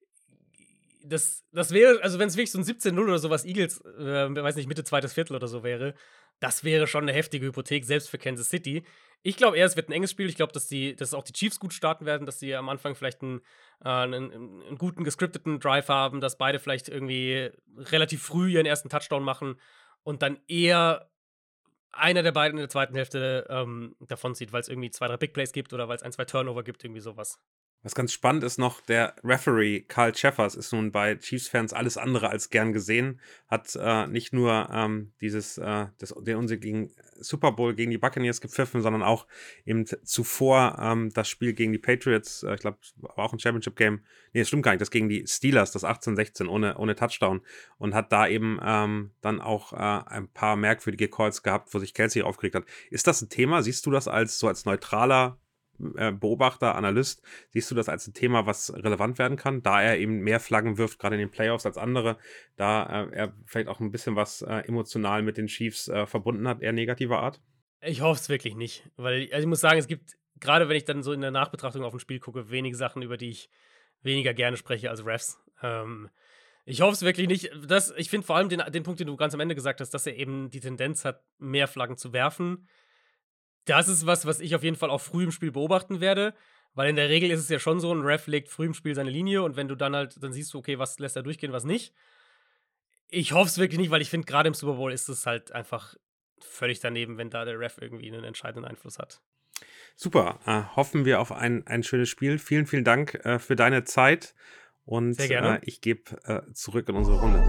Speaker 4: das wäre, also wenn es wirklich so ein 17-0 oder sowas Eagles, weiß nicht, Mitte zweites Viertel oder so wäre, das wäre schon eine heftige Hypothek, selbst für Kansas City. Ich glaube eher, es wird ein enges Spiel. Ich glaube, dass auch die Chiefs gut starten werden, dass sie am Anfang vielleicht einen guten gescripteten Drive haben, dass beide vielleicht irgendwie relativ früh ihren ersten Touchdown machen und dann eher einer der beiden in der zweiten Hälfte davon zieht, weil es irgendwie 2, 3 Big Plays gibt oder weil es 1, 2 Turnover gibt, irgendwie sowas.
Speaker 1: Was ganz spannend ist noch, der Referee Carl Cheffers ist nun bei Chiefs-Fans alles andere als gern gesehen. Hat nicht nur den unsieglichen Super Bowl gegen die Buccaneers gepfiffen, sondern auch eben zuvor das Spiel gegen die Patriots, ich glaube, war auch ein Championship-Game. Nee, das stimmt gar nicht, das gegen die Steelers, das 18-16 ohne Touchdown. Und hat da eben dann auch ein paar merkwürdige Calls gehabt, wo sich Kelsey aufgeregt hat. Ist das ein Thema? Siehst du das als neutraler Beobachter, Analyst, siehst du das als ein Thema, was relevant werden kann, da er eben mehr Flaggen wirft, gerade in den Playoffs als andere, da er vielleicht auch ein bisschen was emotional mit den Chiefs verbunden hat, eher negativer Art?
Speaker 4: Ich hoffe es wirklich nicht, weil also ich muss sagen, es gibt, gerade wenn ich dann so in der Nachbetrachtung auf ein Spiel gucke, wenige Sachen, über die ich weniger gerne spreche als Refs. Ich hoffe es wirklich nicht. Ich finde vor allem den Punkt, den du ganz am Ende gesagt hast, dass er eben die Tendenz hat, mehr Flaggen zu werfen. Das ist was ich auf jeden Fall auch früh im Spiel beobachten werde, weil in der Regel ist es ja schon so, ein Ref legt früh im Spiel seine Linie und wenn du dann siehst du, okay, was lässt er durchgehen, was nicht. Ich hoffe es wirklich nicht, weil ich finde, gerade im Super Bowl ist es halt einfach völlig daneben, wenn da der Ref irgendwie einen entscheidenden Einfluss hat.
Speaker 1: Super, hoffen wir auf ein schönes Spiel. Vielen, vielen Dank für deine Zeit und
Speaker 4: Sehr gerne.
Speaker 1: ich gebe zurück in unsere Runde.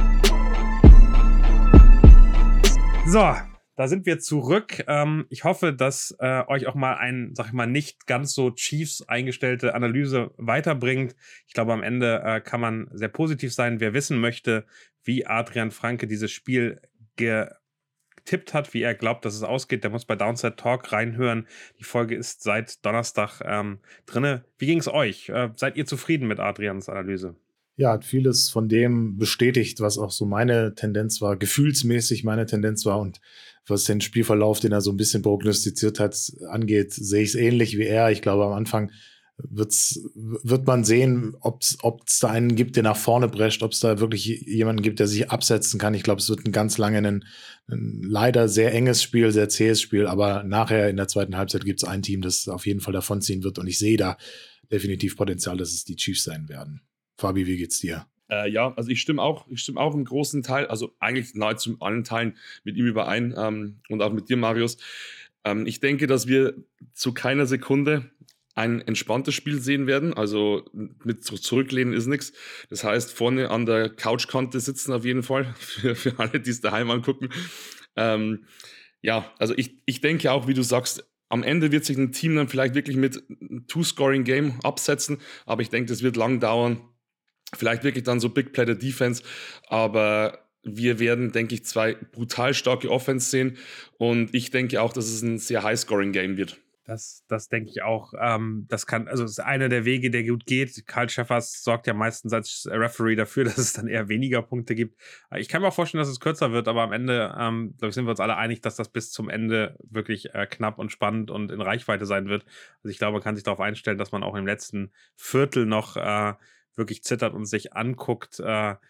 Speaker 1: So, da sind wir zurück. Ich hoffe, dass euch auch mal sag ich mal, nicht ganz so Chiefs eingestellte Analyse weiterbringt. Ich glaube, am Ende kann man sehr positiv sein. Wer wissen möchte, wie Adrian Franke dieses Spiel getippt hat, wie er glaubt, dass es ausgeht, der muss bei Downside Talk reinhören. Die Folge ist seit Donnerstag drinne. Wie ging es euch? Seid ihr zufrieden mit Adrians Analyse?
Speaker 2: Ja, hat vieles von dem bestätigt, was auch so meine Tendenz war, gefühlsmäßig meine Tendenz war, und was den Spielverlauf, den er so ein bisschen prognostiziert hat, angeht, sehe ich es ähnlich wie er. Ich glaube, am Anfang wird man sehen, ob es da einen gibt, der nach vorne prescht, ob es da wirklich jemanden gibt, der sich absetzen kann. Ich glaube, es wird ein ganz lange ein leider sehr enges Spiel, sehr zähes Spiel, aber nachher in der zweiten Halbzeit gibt es ein Team, das auf jeden Fall davonziehen wird, und ich sehe da definitiv Potenzial, dass es die Chiefs sein werden. Fabi, wie geht's dir?
Speaker 3: Ja, also ich stimme auch im großen Teil, also eigentlich nahezu in allen Teilen mit ihm überein und auch mit dir, Marius. Ich denke, dass wir zu keiner Sekunde ein entspanntes Spiel sehen werden. Also mit zurücklehnen ist nichts. Das heißt, vorne an der Couchkante sitzen auf jeden Fall, für alle, die es daheim angucken. Ja, also ich denke auch, wie du sagst, am Ende wird sich ein Team dann vielleicht wirklich mit einem Two-Scoring-Game absetzen, aber ich denke, das wird lang dauern. Vielleicht wirklich dann so Big Play der Defense, aber wir werden, denke ich, 2 brutal starke Offense sehen, und ich denke auch, dass es ein sehr High-Scoring-Game wird.
Speaker 1: Das denke ich auch. Das ist einer der Wege, der gut geht. Karl Schäffers sorgt ja meistens als Referee dafür, dass es dann eher weniger Punkte gibt. Ich kann mir auch vorstellen, dass es kürzer wird, aber am Ende, glaube ich, sind wir uns alle einig, dass das bis zum Ende wirklich knapp und spannend und in Reichweite sein wird. Also ich glaube, man kann sich darauf einstellen, dass man auch im letzten Viertel noch wirklich zittert und sich anguckt,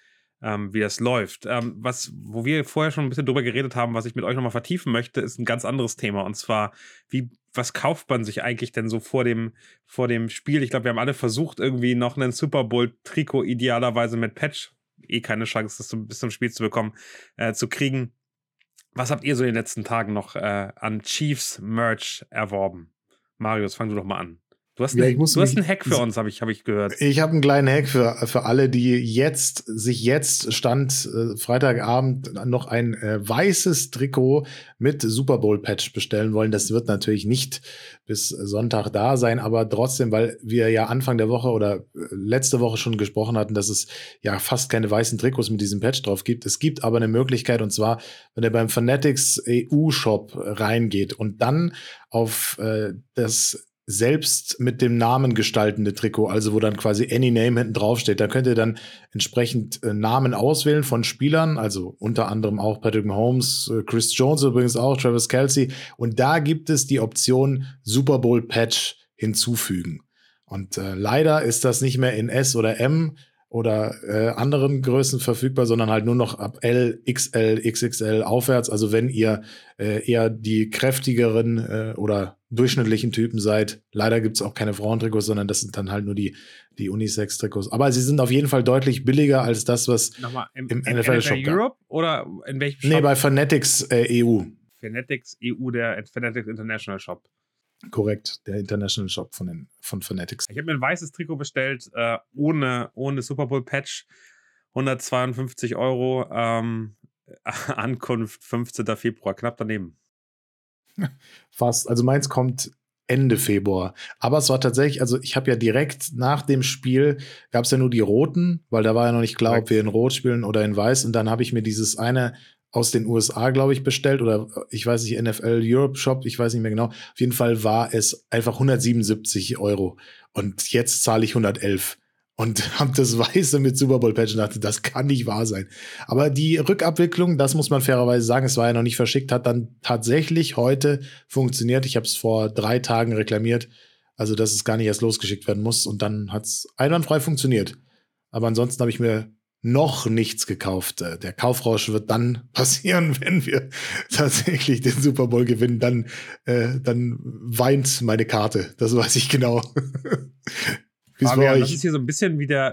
Speaker 1: wie das läuft. Wo wir vorher schon ein bisschen drüber geredet haben, was ich mit euch nochmal vertiefen möchte, ist ein ganz anderes Thema. Und zwar, was kauft man sich eigentlich denn so vor dem Spiel? Ich glaube, wir haben alle versucht, irgendwie noch einen Super Bowl-Trikot idealerweise mit Patch, keine Chance, das bis zum Spiel zu bekommen, zu kriegen. Was habt ihr so in den letzten Tagen noch an Chiefs-Merch erworben? Marius, fang du doch mal an. Du hast einen Hack für uns, habe ich gehört.
Speaker 2: Ich habe einen kleinen Hack für alle, die sich jetzt Stand Freitagabend noch ein weißes Trikot mit Super Bowl Patch bestellen wollen. Das wird natürlich nicht bis Sonntag da sein, aber trotzdem, weil wir ja Anfang der Woche oder letzte Woche schon gesprochen hatten, dass es ja fast keine weißen Trikots mit diesem Patch drauf gibt. Es gibt aber eine Möglichkeit, und zwar, wenn ihr beim Fanatics EU Shop reingeht und dann auf das selbst mit dem Namen gestaltende Trikot, also wo dann quasi Any Name hinten drauf steht, da könnt ihr dann entsprechend Namen auswählen von Spielern, also unter anderem auch Patrick Mahomes, Chris Jones übrigens auch, Travis Kelce, und da gibt es die Option Super Bowl Patch hinzufügen. Und leider ist das nicht mehr in S oder M oder anderen Größen verfügbar, sondern halt nur noch ab L, XL, XXL aufwärts. Also wenn ihr eher die kräftigeren oder durchschnittlichen Typen seid, leider gibt es auch keine Frauentrikots, sondern das sind dann halt nur die Unisex-Trikots. Aber sie sind auf jeden Fall deutlich billiger als das, was im NFL-Shop gab.
Speaker 1: Europe oder in welchem Shop?
Speaker 2: Nee, bei Fanatics EU.
Speaker 1: Fanatics EU, der Fanatics International Shop.
Speaker 2: Korrekt, der International Shop von Fanatics.
Speaker 1: Ich habe mir ein weißes Trikot bestellt, ohne Super Bowl Patch, 152 €, Ankunft 15. Februar, knapp daneben.
Speaker 2: Fast, also meins kommt Ende Februar. Aber es war tatsächlich, also ich habe ja direkt nach dem Spiel, gab es ja nur die roten, weil da war ja noch nicht klar, ob wir in Rot spielen oder in Weiß, und dann habe ich mir dieses eine aus den USA, glaube ich, bestellt, oder ich weiß nicht, NFL Europe Shop, ich weiß nicht mehr genau. Auf jeden Fall war es einfach 177 € und jetzt zahle ich 111 und habe das Weiße mit Super Bowl Patch und dachte, das kann nicht wahr sein. Aber die Rückabwicklung, das muss man fairerweise sagen, es war ja noch nicht verschickt, hat dann tatsächlich heute funktioniert. Ich habe es vor 3 Tagen reklamiert, also dass es gar nicht erst losgeschickt werden muss, und dann hat es einwandfrei funktioniert. Aber ansonsten habe ich mir noch nichts gekauft. Der Kaufrausch wird dann passieren, wenn wir tatsächlich den Super Bowl gewinnen. Dann weint meine Karte. Das weiß ich genau.
Speaker 1: Fabian, das ist hier so ein bisschen wie der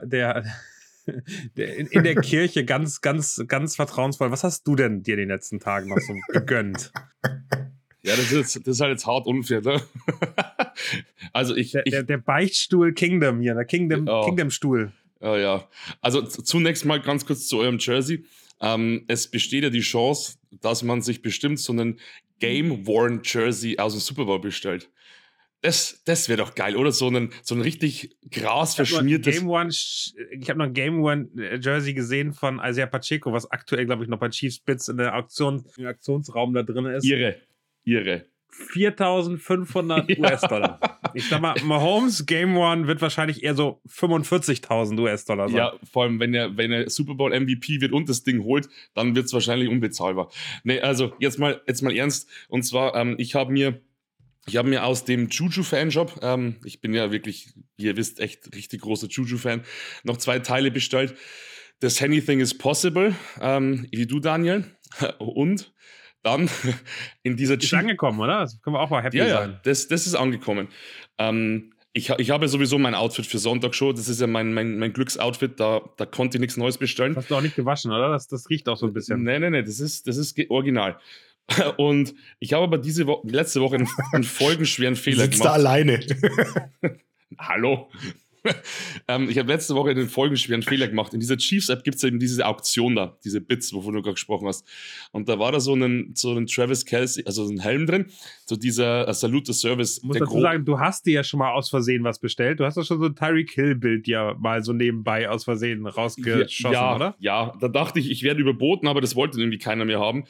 Speaker 1: in der Kirche ganz, ganz, ganz vertrauensvoll. Was hast du denn dir in den letzten Tagen noch so gegönnt?
Speaker 3: Ja, das ist halt jetzt hart unfair, ne? Also
Speaker 1: der Beichtstuhl Kingdom hier, der Kingdom-Stuhl.
Speaker 3: Ja. Also zunächst mal ganz kurz zu eurem Jersey. Es besteht ja die Chance, dass man sich bestimmt so einen Game-Worn-Jersey aus dem Super Bowl bestellt. Das wäre doch geil, oder? So ein richtig grasverschmiertes.
Speaker 1: Ich habe noch ein Game One Jersey gesehen von Isaiah Pacheco, was aktuell, glaube ich, noch bei Chiefs Bits im Aktionsraum da drin ist.
Speaker 3: Ihre.
Speaker 1: 4.500 US-Dollar. Ich sag mal, Mahomes Game One wird wahrscheinlich eher so 45.000 US-Dollar sein.
Speaker 3: Ja, vor allem, wenn er Super Bowl MVP wird und das Ding holt, dann wird es wahrscheinlich unbezahlbar. Nee, also jetzt mal ernst. Und zwar, ich habe mir aus dem Juju-Fanshop, ich bin ja wirklich, wie ihr wisst, echt richtig großer Juju-Fan, noch 2 Teile bestellt. Das Anything is Possible, wie du, Daniel. Und dann in dieser
Speaker 1: Ist angekommen, oder? Das können wir auch mal happy sein.
Speaker 3: Ja, das ist angekommen. Ich habe ja sowieso mein Outfit für Sonntag schon. Das ist ja mein Glücksoutfit. Da konnte ich nichts Neues bestellen.
Speaker 1: Hast du auch nicht gewaschen, oder? Das riecht auch so ein bisschen.
Speaker 3: Nee, das ist original. Und ich habe aber letzte Woche einen folgenschweren Fehler
Speaker 2: gemacht. Sitzt da alleine.
Speaker 3: Hallo. Ich habe letzte Woche einen folgenschweren Fehler gemacht. In dieser Chiefs-App gibt es ja eben diese Auktion da, diese Bits, wovon du gerade gesprochen hast. Und da war da so ein Travis Kelce, also ein Helm drin, so dieser Salute the Service.
Speaker 1: Ich muss dazu sagen, du hast dir ja schon mal aus Versehen was bestellt. Du hast doch schon so ein Tyreek Hill-Bild ja mal so nebenbei aus Versehen rausgeschossen, oder?
Speaker 3: Ja, da dachte ich werde überboten, aber das wollte irgendwie keiner mehr haben.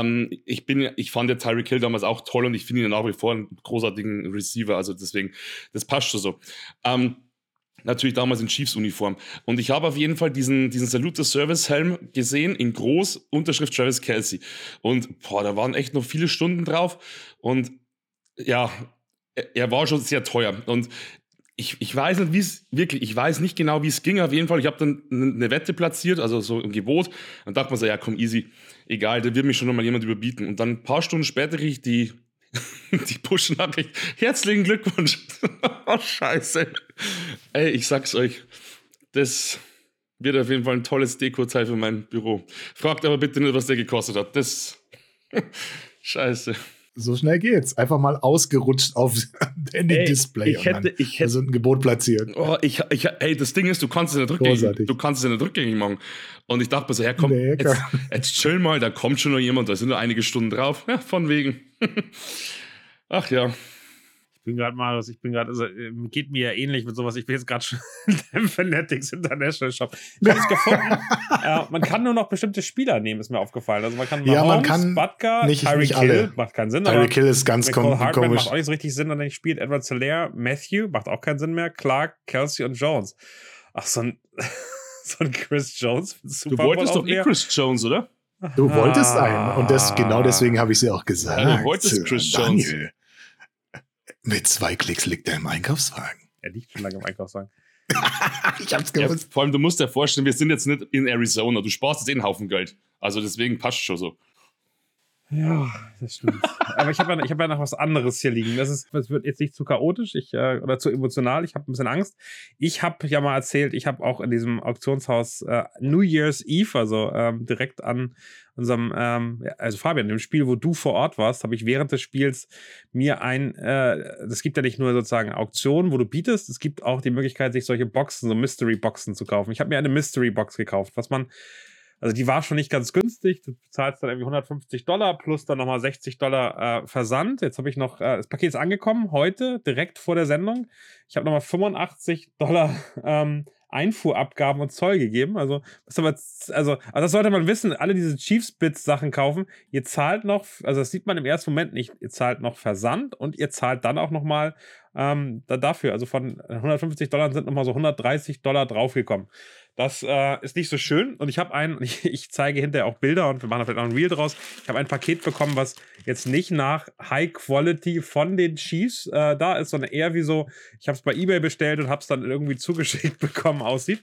Speaker 3: Ich fand ja Tyreek Hill damals auch toll und ich finde ihn nach wie vor einen großartigen Receiver, also deswegen, das passt schon so. Natürlich damals in Chiefs-Uniform. Und ich habe auf jeden Fall diesen Salute the Service-Helm gesehen, in groß, Unterschrift Travis Kelce. Und da waren echt noch viele Stunden drauf. Und ja, er war schon sehr teuer. Und ich weiß nicht genau, wie es ging. Auf jeden Fall, ich habe dann eine Wette platziert, also so ein Gebot. Dann dachte man so, ja komm, easy, egal, da wird mich schon noch mal jemand überbieten. Und dann ein paar Stunden später kriege ich die Push-Nachricht. Herzlichen Glückwunsch. Oh, scheiße. Ey, ich sag's euch. Das wird auf jeden Fall ein tolles Deko-Teil für mein Büro. Fragt aber bitte nicht, was der gekostet hat. Das. Scheiße.
Speaker 2: So schnell geht's. Einfach mal ausgerutscht auf Handy-Display.
Speaker 1: Ich hätte
Speaker 2: also ein Gebot platziert.
Speaker 3: Oh, das Ding ist, du kannst es nicht rückgängig machen. Und ich dachte mir so, komm, jetzt chill mal, da kommt schon noch jemand, da sind nur einige Stunden drauf. Ja, von wegen. Ach ja.
Speaker 1: Ich bin gerade, Marius, geht mir ja ähnlich mit sowas. Ich bin jetzt gerade schon im Fanatics International Shop. Ich habe es gefunden. Man kann nur noch bestimmte Spieler nehmen, ist mir aufgefallen. Also man kann Mahomes, Butker,
Speaker 2: Tyreek Hill,
Speaker 1: macht keinen Sinn.
Speaker 2: Tyreek Hill ist ganz komisch.
Speaker 1: Macht auch nicht so richtig Sinn, dann spielt Edward Helaire, Matthew, macht auch keinen Sinn mehr, Clark, Kelce und Jones. Ach, so ein Chris Jones.
Speaker 3: Du wolltest doch Chris Jones, oder?
Speaker 2: Du wolltest einen. Und genau deswegen habe ich sie auch gesagt.
Speaker 3: Ja, du wolltest Chris Jones.
Speaker 2: Daniel, mit 2 Klicks liegt er im Einkaufswagen.
Speaker 1: Er liegt schon lange im Einkaufswagen.
Speaker 2: Ich hab's gewusst.
Speaker 3: Ja, vor allem, du musst dir vorstellen, wir sind jetzt nicht in Arizona. Du sparst jetzt einen Haufen Geld. Also deswegen passt schon so.
Speaker 1: Ja, das stimmt. Aber ich hab ja noch was anderes hier liegen. Das wird jetzt nicht zu chaotisch oder zu emotional. Ich habe ein bisschen Angst. Ich habe ja mal erzählt, ich habe auch in diesem Auktionshaus New Year's Eve, also direkt an unserem, also Fabian, im Spiel, wo du vor Ort warst, habe ich während des Spiels mir das gibt ja nicht nur sozusagen Auktionen, wo du bietest, es gibt auch die Möglichkeit, sich solche Boxen, so Mystery-Boxen zu kaufen. Ich habe mir eine Mystery-Box gekauft, also die war schon nicht ganz günstig. Du bezahlst dann irgendwie $150 plus dann nochmal $60 Versand. Jetzt habe ich noch, das Paket ist angekommen, heute, direkt vor der Sendung. Ich habe nochmal $85 Einfuhrabgaben und Zoll gegeben. Also das sollte man wissen, alle diese Chiefs-Bits-Sachen kaufen. Ihr zahlt noch, also das sieht man im ersten Moment nicht, ihr zahlt noch Versand und ihr zahlt dann auch nochmal dafür. Also von $150 sind nochmal so $130 draufgekommen. Das ist nicht so schön. Und ich zeige hinterher auch Bilder und wir machen da vielleicht auch ein Reel draus. Ich habe ein Paket bekommen, was jetzt nicht nach High Quality von den Chiefs da ist, sondern eher wie so, ich habe es bei eBay bestellt und habe es dann irgendwie zugeschickt bekommen aussieht.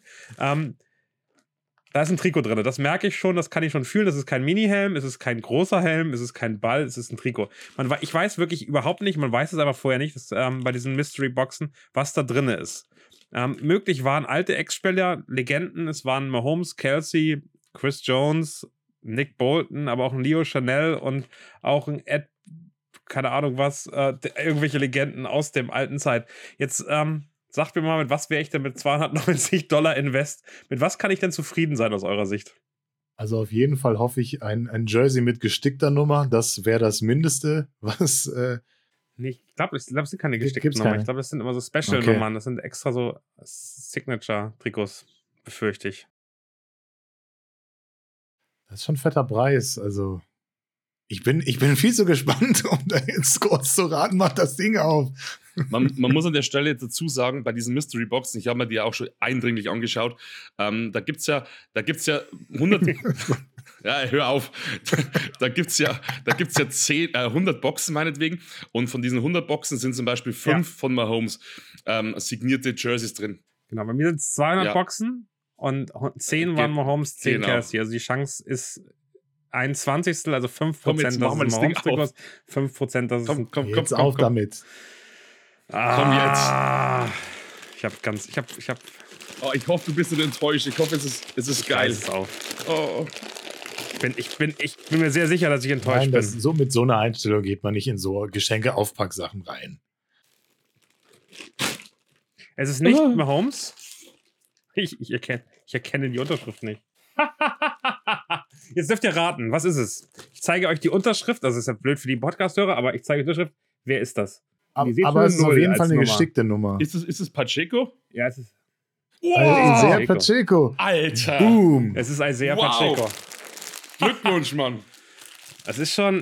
Speaker 1: Da ist ein Trikot drin. Das merke ich schon, das kann ich schon fühlen. Das ist kein Mini-Helm, es ist kein großer Helm, es ist kein Ball, es ist ein Trikot. Ich weiß wirklich überhaupt nicht, man weiß es einfach vorher nicht, bei diesen Mystery-Boxen, was da drin ist. Möglich waren alte Ex-Spieler, Legenden, es waren Mahomes, Kelce, Chris Jones, Nick Bolton, aber auch ein Leo Chanel und auch ein Ed keine Ahnung was, irgendwelche Legenden aus dem alten Zeit. Jetzt sagt mir mal, mit was wäre ich denn mit $290 Invest? Mit was kann ich denn zufrieden sein aus eurer Sicht?
Speaker 2: Also auf jeden Fall hoffe ich ein Jersey mit gestickter Nummer. Das wäre das Mindeste, was
Speaker 1: Nee, ich glaube, es sind keine
Speaker 2: Gibt's
Speaker 1: gestickten Nummern.
Speaker 2: keine?
Speaker 1: Ich glaube, das sind immer so Special-Nummern. Das sind extra so Signature-Trikots, befürchte ich.
Speaker 2: Das ist schon ein fetter Preis. Also ich bin viel zu gespannt, um da jetzt kurz zu raten, macht das Ding auf.
Speaker 3: Man muss an der Stelle jetzt dazu sagen, bei diesen Mystery Boxen, ich habe mir die auch schon eindringlich angeschaut, da gibt's ja 100, ja, hör auf, da gibt's ja 100 Boxen meinetwegen, und von diesen 100 Boxen sind zum Beispiel 5 von Mahomes signierte Jerseys drin.
Speaker 1: Genau, bei mir sind es 200
Speaker 3: Ja.
Speaker 1: Boxen und 10 waren Mahomes, 10
Speaker 3: Genau.
Speaker 1: Kelsey. Also die Chance ist 1/20, also 5%,
Speaker 3: Komm, jetzt
Speaker 1: dass
Speaker 3: machen wir
Speaker 1: es
Speaker 3: das Ding
Speaker 1: Mahomes-Trikot ist, 5%, dass es ein...
Speaker 2: Jetzt auf damit.
Speaker 1: Ah, ich hab...
Speaker 3: Oh, ich hoffe, du bist nicht enttäuscht. Ich hoffe, es ist geil.
Speaker 1: Weiß es auch.
Speaker 3: Oh.
Speaker 1: Ich bin mir sehr sicher, dass ich enttäuscht
Speaker 2: Nein,
Speaker 1: bin.
Speaker 2: mit so einer Einstellung geht man nicht in so Geschenke-Aufpacksachen rein.
Speaker 1: Es ist nicht Mahomes. Ich erkenne die Unterschrift nicht. Jetzt dürft ihr raten, was ist es? Ich zeige euch die Unterschrift, das ist ja blöd für die Podcast-Hörer, aber ich zeige die Unterschrift. Wer ist das? Ihr seht
Speaker 2: Aber
Speaker 1: schon
Speaker 2: es ist auf
Speaker 1: 0
Speaker 2: jeden
Speaker 1: als
Speaker 2: Fall eine
Speaker 1: Nummer.
Speaker 2: gestickte Nummer.
Speaker 3: Ist es Pacheco?
Speaker 1: Ja, es ist...
Speaker 2: Isaiah
Speaker 1: Pacheco.
Speaker 2: Pacheco.
Speaker 3: Alter!
Speaker 2: Boom.
Speaker 1: Es ist Isaiah
Speaker 3: Wow.
Speaker 1: Pacheco.
Speaker 3: Glückwunsch, Mann!
Speaker 1: Es ist schon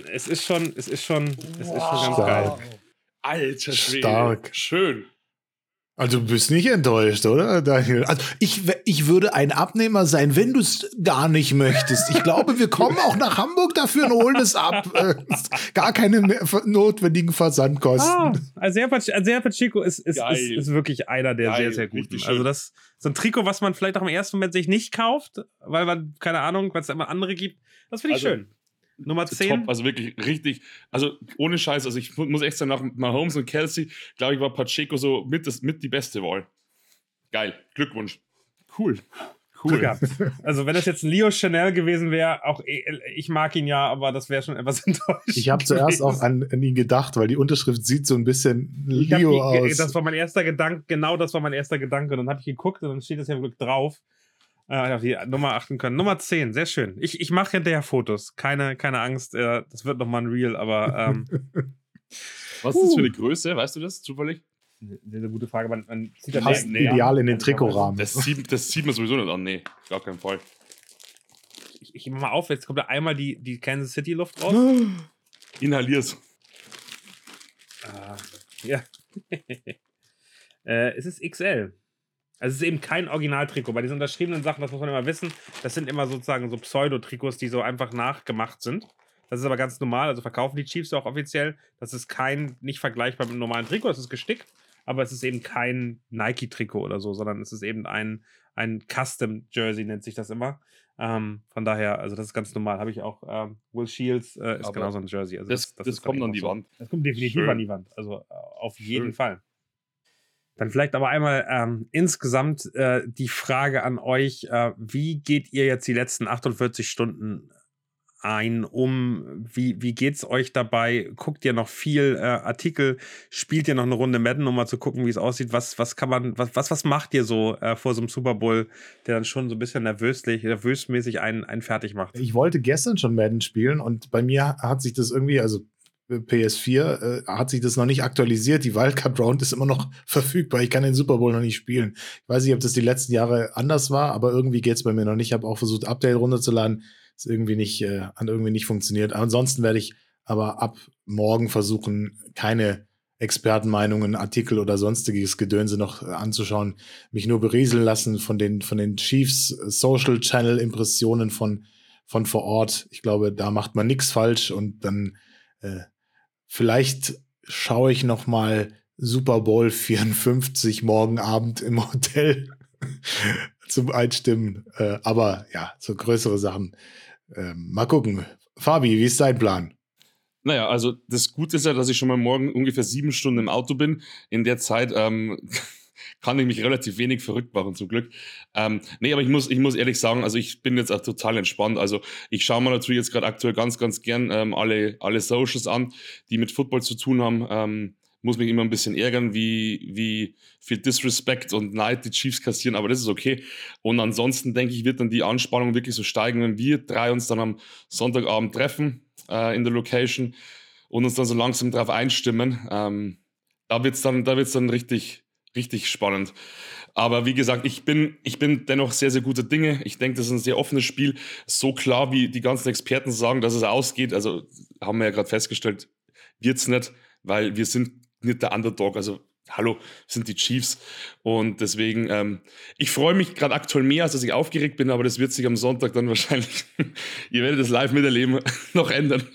Speaker 1: ganz geil.
Speaker 3: Alter Schwede.
Speaker 2: Stark.
Speaker 3: Schön.
Speaker 2: Also du bist nicht enttäuscht, oder, Daniel? Also ich würde ein Abnehmer sein, wenn du es gar nicht möchtest. Ich glaube, wir kommen auch nach Hamburg dafür und holen es ab. Gar keine notwendigen Versandkosten.
Speaker 1: Isaiah Pacheco ist
Speaker 3: Geil.
Speaker 1: wirklich einer der
Speaker 3: Geil,
Speaker 1: sehr, sehr guten.
Speaker 3: richtig schön.
Speaker 1: Also das so ein Trikot, was man vielleicht auch im ersten Moment sich nicht kauft, weil man, keine Ahnung, weil es da immer andere gibt. Das finde ich
Speaker 3: Also,
Speaker 1: schön. Nummer 10.
Speaker 3: Top, also wirklich richtig, also ohne Scheiß, also ich muss echt sagen, nach Mahomes und Kelsey, glaube ich, war Pacheco so mit die beste Wahl. Geil, Glückwunsch. Cool.
Speaker 1: Glück gehabt. Also wenn das jetzt ein Leo Chanel gewesen wäre, auch ich mag ihn ja, aber das wäre schon etwas enttäuschend.
Speaker 2: Ich habe zuerst auch an ihn gedacht, weil die Unterschrift sieht so ein bisschen
Speaker 1: Ich hab
Speaker 2: Leo aus.
Speaker 1: Das war mein erster Gedanke, genau das war mein erster Gedanke. Und dann habe ich geguckt und dann steht das ja wirklich drauf. Ich auf die Nummer achten können. Nummer 10, sehr schön. Ich mache hinterher Fotos. Keine Angst, das wird nochmal ein Reel, aber
Speaker 3: Was ist das für eine Größe, weißt du das zufällig?
Speaker 1: sehr, sehr gute Frage. Man sieht das
Speaker 2: Passt
Speaker 1: näher
Speaker 2: ideal
Speaker 1: an.
Speaker 2: in den Trikotrahmen.
Speaker 3: Das sieht man sowieso nicht an, nee, gar keinen Fall.
Speaker 1: Ich mach mal auf, jetzt kommt da einmal die Kansas City Luft raus.
Speaker 3: Inhalier's.
Speaker 1: Ja. Es ist XL. Also es ist eben kein Originaltrikot. Bei diesen unterschriebenen Sachen, das muss man immer wissen, das sind immer sozusagen so Pseudo-Trikots, die so einfach nachgemacht sind. Das ist aber ganz normal, also verkaufen die Chiefs auch offiziell. Das ist nicht vergleichbar mit einem normalen Trikot, das ist gestickt, aber es ist eben kein Nike-Trikot oder so, sondern es ist eben ein Custom-Jersey, nennt sich das immer. Von daher, also das ist ganz normal. Habe ich auch, Will Shields ist
Speaker 3: Aber
Speaker 1: genauso ein Jersey. Also
Speaker 3: Das
Speaker 1: ist
Speaker 3: kommt
Speaker 1: dann
Speaker 3: an die
Speaker 1: auch so.
Speaker 3: Wand.
Speaker 1: Das kommt definitiv
Speaker 3: Schön.
Speaker 1: an die Wand. Also auf jeden
Speaker 3: Schön.
Speaker 1: Fall. Dann vielleicht aber einmal insgesamt die Frage an euch, wie geht ihr jetzt die letzten 48 Stunden ein? Wie geht's euch dabei? Guckt ihr noch viel Artikel? Spielt ihr noch eine Runde Madden, um mal zu gucken, wie es aussieht? Was macht ihr so vor so einem Super Bowl, der dann schon so ein bisschen nervösmäßig einen fertig macht?
Speaker 2: Ich wollte gestern schon Madden spielen und bei mir hat sich das irgendwie, also PS4 hat sich das noch nicht aktualisiert. Die Wildcard Round ist immer noch verfügbar. Ich kann den Super Bowl noch nicht spielen. Ich weiß nicht, ob das die letzten Jahre anders war, aber irgendwie geht es bei mir noch nicht. Ich habe auch versucht, Update runterzuladen. Ist irgendwie hat irgendwie nicht funktioniert. Ansonsten werde ich aber ab morgen versuchen, keine Expertenmeinungen, Artikel oder sonstiges Gedönse noch anzuschauen. Mich nur berieseln lassen von den Chiefs Social Channel Impressionen von vor Ort. Ich glaube, da macht man nichts falsch und dann vielleicht schaue ich noch mal Super Bowl 54 morgen Abend im Hotel zum Einstimmen. Aber ja, so größere Sachen. Mal gucken. Fabi, wie ist dein Plan?
Speaker 3: Naja, also das Gute ist ja, dass ich schon mal morgen ungefähr 7 Stunden im Auto bin. In der Zeit kann ich mich relativ wenig verrückt machen, zum Glück. Nee, aber ich muss ehrlich sagen, also ich bin jetzt auch total entspannt. Also ich schaue mir natürlich jetzt gerade aktuell ganz, ganz gern alle Socials an, die mit Football zu tun haben. Muss mich immer ein bisschen ärgern, wie viel Disrespect und Neid die Chiefs kassieren, aber das ist okay. Und ansonsten denke ich, wird dann die Anspannung wirklich so steigen, wenn wir drei uns dann am Sonntagabend treffen in der Location und uns dann so langsam darauf einstimmen. Da wird's dann richtig, richtig spannend. Aber wie gesagt, ich bin dennoch sehr, sehr guter Dinge. Ich denke, das ist ein sehr offenes Spiel. So klar, wie die ganzen Experten sagen, dass es ausgeht, also haben wir ja gerade festgestellt, wird's nicht, weil wir sind nicht der Underdog, also hallo, sind die Chiefs und deswegen, ich freue mich gerade aktuell mehr, als dass ich aufgeregt bin, aber das wird sich am Sonntag dann wahrscheinlich, ihr werdet es live miterleben, noch ändern.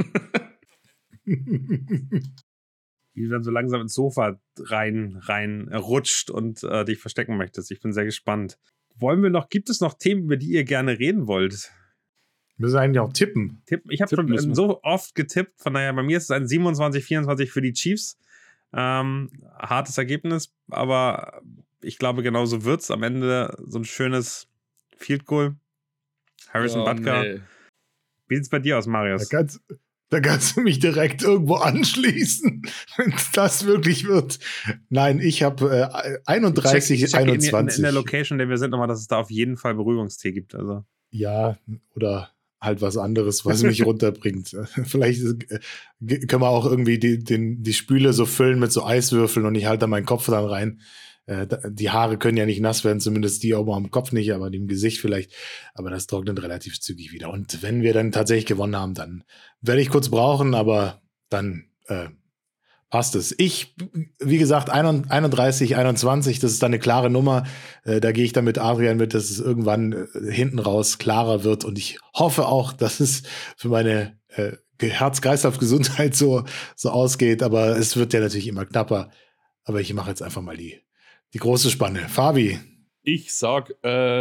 Speaker 1: Wie du dann so langsam ins Sofa rein rutscht und dich verstecken möchtest. Ich bin sehr gespannt. Gibt es noch Themen, über die ihr gerne reden wollt?
Speaker 2: Wir müssen eigentlich auch tippen.
Speaker 1: Ich habe schon so oft getippt, von daher bei mir ist es ein 27-24 für die Chiefs. Hartes Ergebnis, aber ich glaube, genauso wird es am Ende so ein schönes Field Goal. Harrison Butker. Nee. Wie sieht es bei dir aus, Marius?
Speaker 2: Da kannst du mich direkt irgendwo anschließen, wenn es das wirklich wird. Nein, ich habe 31, 21.
Speaker 1: In der Location, in der wir sind, nochmal, dass es da auf jeden Fall Beruhigungstee gibt. Also.
Speaker 2: Ja, oder halt was anderes, was mich runterbringt. Vielleicht können wir auch irgendwie die Spüle so füllen mit so Eiswürfeln und ich halte da meinen Kopf dann rein. Die Haare können ja nicht nass werden, zumindest die oben am Kopf nicht, aber die im Gesicht vielleicht. Aber das trocknet relativ zügig wieder. Und wenn wir dann tatsächlich gewonnen haben, dann werde ich kurz brauchen, aber dann passt es. Wie gesagt, 31, 21, das ist dann eine klare Nummer. Da gehe ich dann mit Adrian mit, dass es irgendwann hinten raus klarer wird. Und ich hoffe auch, dass es für meine Herz-Kreislauf-Gesundheit so ausgeht. Aber es wird ja natürlich immer knapper. Aber ich mache jetzt einfach mal die große Spanne. Fabi.
Speaker 3: Ich sag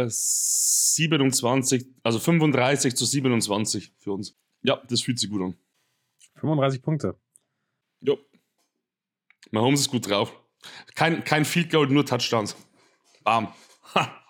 Speaker 3: 27, also 35-27 für uns. Ja, das fühlt sich gut an.
Speaker 1: 35 Punkte.
Speaker 3: Jo. Mahomes ist gut drauf. Kein Field Goal, nur Touchdowns. Bam. Ha.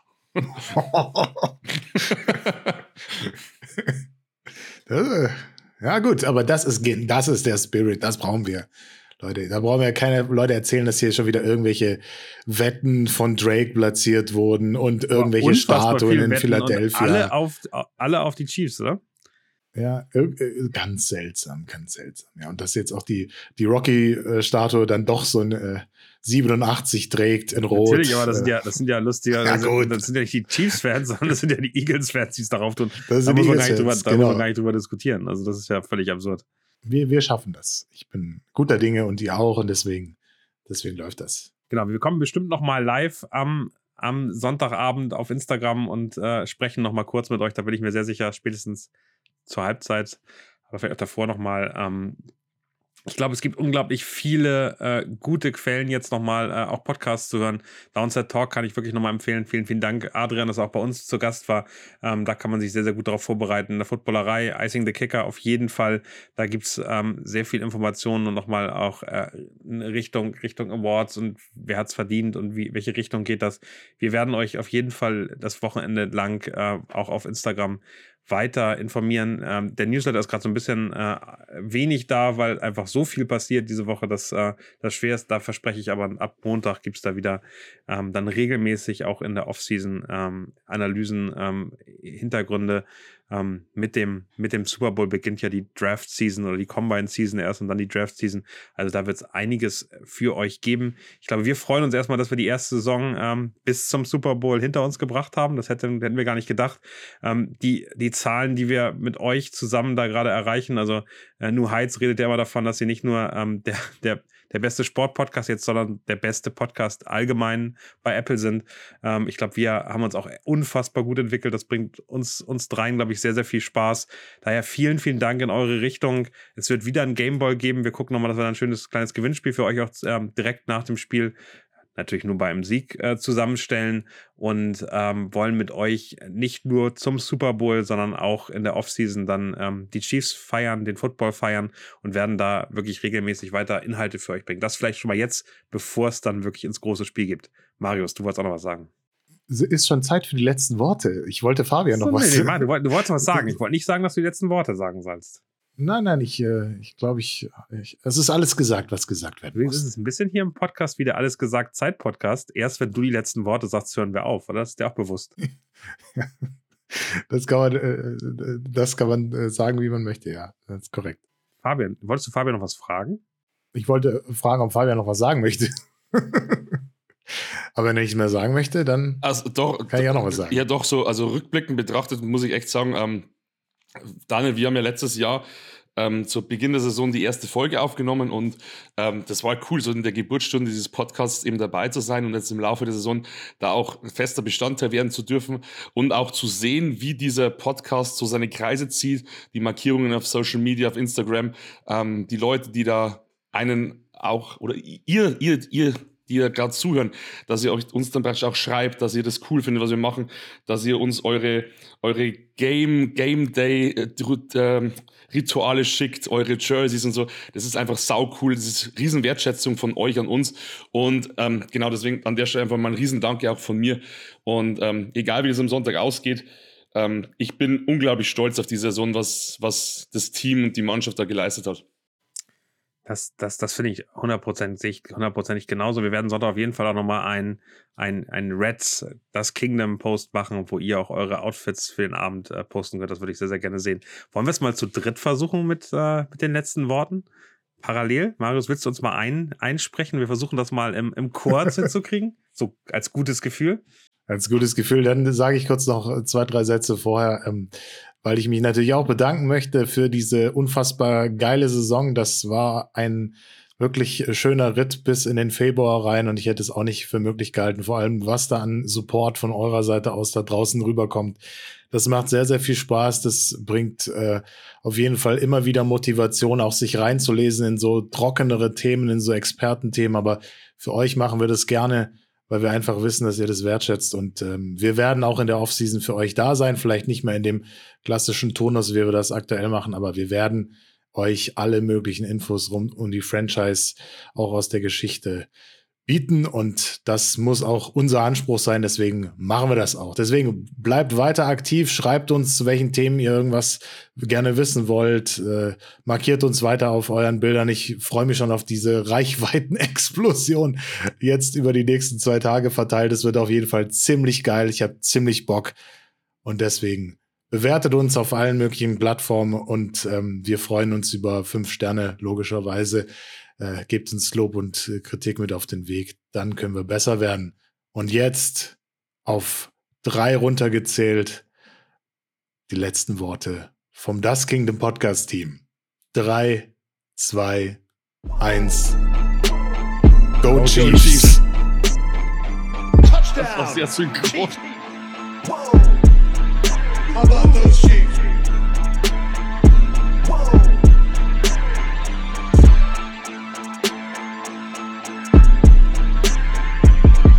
Speaker 2: Ja gut, aber das ist der Spirit, das brauchen wir. Leute, da brauchen wir ja keine Leute erzählen, dass hier schon wieder irgendwelche Wetten von Drake platziert wurden und irgendwelche Statuen in Philadelphia.
Speaker 1: Alle auf die Chiefs, oder?
Speaker 2: Ja, ganz seltsam. Ja, und dass jetzt auch die Rocky-Statue dann doch so ein 87 trägt in Rot.
Speaker 1: Natürlich, aber das sind ja lustiger. Das sind ja nicht die Chiefs-Fans, sondern das sind ja die Eagles-Fans, die es darauf tun. Da muss man gar nicht drüber diskutieren. Also das ist ja völlig absurd.
Speaker 2: Wir schaffen das. Ich bin guter Dinge und ihr auch und deswegen läuft das.
Speaker 1: Genau, wir kommen bestimmt noch mal live am Sonntagabend auf Instagram und sprechen noch mal kurz mit euch. Da bin ich mir sehr sicher, spätestens zur Halbzeit, aber vielleicht auch davor nochmal. Ich glaube, es gibt unglaublich viele gute Quellen jetzt nochmal, auch Podcasts zu hören. Downside Talk kann ich wirklich nochmal empfehlen. Vielen, vielen Dank, Adrian, dass er auch bei uns zu Gast war. Da kann man sich sehr, sehr gut darauf vorbereiten. In der Footballerei, Icing the Kicker auf jeden Fall. Da gibt es sehr viel Informationen und nochmal auch Richtung Awards und wer hat es verdient und welche Richtung geht das. Wir werden euch auf jeden Fall das Wochenende lang auch auf Instagram weiter informieren. Der Newsletter ist gerade so ein bisschen wenig da, weil einfach so viel passiert diese Woche, dass das schwer ist. Da verspreche ich aber, ab Montag gibt es da wieder dann regelmäßig auch in der Offseason Analysen, Hintergründe. Mit dem Super Bowl beginnt ja die Draft-Season oder die Combine-Season erst und dann die Draft-Season. Also da wird es einiges für euch geben. Ich glaube, wir freuen uns erstmal, dass wir die erste Saison bis zum Super Bowl hinter uns gebracht haben. Das hätten wir gar nicht gedacht. Die Zahlen, die wir mit euch zusammen da gerade erreichen, also Nu Heights redet ja immer davon, dass sie nicht nur der beste Sportpodcast jetzt, sondern der beste Podcast allgemein bei Apple sind. Ich glaube, wir haben uns auch unfassbar gut entwickelt. Das bringt uns dreien, glaube ich, sehr, sehr viel Spaß. Daher vielen, vielen Dank in eure Richtung. Es wird wieder ein Gameball geben. Wir gucken nochmal, dass wir ein schönes kleines Gewinnspiel für euch auch direkt nach dem Spiel natürlich nur bei einem Sieg zusammenstellen und wollen mit euch nicht nur zum Super Bowl, sondern auch in der Offseason dann die Chiefs feiern, den Football feiern und werden da wirklich regelmäßig weiter Inhalte für euch bringen. Das vielleicht schon mal jetzt, bevor es dann wirklich ins große Spiel gibt. Marius, du wolltest auch noch was sagen.
Speaker 2: Ist schon Zeit für die letzten Worte. Ich wollte Fabian noch was
Speaker 1: sagen. Du wolltest was sagen. Ich wollte nicht sagen, dass du die letzten Worte sagen sollst.
Speaker 2: Nein, ich glaube, es ist alles gesagt, was gesagt werden muss.
Speaker 1: Es ist ein bisschen hier im Podcast wieder alles gesagt, Zeit-Podcast. Erst wenn du die letzten Worte sagst, hören wir auf, oder? Das ist dir auch bewusst.
Speaker 2: Das kann man sagen, wie man möchte, ja. Das ist korrekt.
Speaker 1: Fabian, wolltest du Fabian noch was fragen?
Speaker 2: Ich wollte fragen, ob Fabian noch was sagen möchte. Aber wenn er nichts mehr sagen möchte, dann kann ich auch noch was sagen.
Speaker 3: Ja, doch, so, also rückblickend betrachtet muss ich echt sagen, Daniel, wir haben ja letztes Jahr zu Beginn der Saison die erste Folge aufgenommen und das war cool, so in der Geburtsstunde dieses Podcasts eben dabei zu sein und jetzt im Laufe der Saison da auch ein fester Bestandteil werden zu dürfen und auch zu sehen, wie dieser Podcast so seine Kreise zieht, die Markierungen auf Social Media, auf Instagram, die Leute, die da einen auch, oder ihr die ja gerade zuhören, dass ihr uns dann praktisch auch schreibt, dass ihr das cool findet, was wir machen, dass ihr uns eure Game Day Rituale schickt, eure Jerseys und so. Das ist einfach sau cool. Das ist riesen Wertschätzung von euch an uns. Und genau deswegen an der Stelle einfach mal ein riesen Danke auch von mir. Und egal wie es am Sonntag ausgeht, ich bin unglaublich stolz auf die Saison, was das Team und die Mannschaft da geleistet hat.
Speaker 1: Das finde ich hundertprozentig genauso. Wir werden Sonntag auf jeden Fall auch nochmal ein Reds, das Kingdom Post machen, wo ihr auch eure Outfits für den Abend posten könnt. Das würde ich sehr, sehr gerne sehen. Wollen wir es mal zu dritt versuchen mit den letzten Worten? Parallel? Marius, willst du uns mal einsprechen? Wir versuchen das mal im Chor hinzukriegen. So als gutes Gefühl.
Speaker 2: Als gutes Gefühl. Dann sage ich kurz noch 2, 3 Sätze vorher, weil ich mich natürlich auch bedanken möchte für diese unfassbar geile Saison. Das war ein wirklich schöner Ritt bis in den Februar rein und ich hätte es auch nicht für möglich gehalten, vor allem was da an Support von eurer Seite aus da draußen rüberkommt. Das macht sehr, sehr viel Spaß. Das bringt auf jeden Fall immer wieder Motivation, auch sich reinzulesen in so trockenere Themen, in so Expertenthemen. Aber für euch machen wir das gerne, weil wir einfach wissen, dass ihr das wertschätzt. Und wir werden auch in der Offseason für euch da sein. Vielleicht nicht mehr in dem klassischen Tonus, wie wir das aktuell machen, aber wir werden euch alle möglichen Infos rund um die Franchise auch aus der Geschichte bieten. Und das muss auch unser Anspruch sein. Deswegen machen wir das auch. Deswegen bleibt weiter aktiv. Schreibt uns, zu welchen Themen ihr irgendwas gerne wissen wollt. Markiert uns weiter auf euren Bildern. Ich freue mich schon auf diese Reichweiten-Explosion jetzt über die nächsten 2 Tage verteilt. Es wird auf jeden Fall ziemlich geil. Ich habe ziemlich Bock. Und deswegen bewertet uns auf allen möglichen Plattformen und wir freuen uns über 5 Sterne, logischerweise. Gebt uns Lob und Kritik mit auf den Weg, dann können wir besser werden. Und jetzt auf 3 runtergezählt die letzten Worte vom Das Kingdom Podcast Team. 3, 2, 1. Go Chiefs!
Speaker 3: Das war sehr synchron.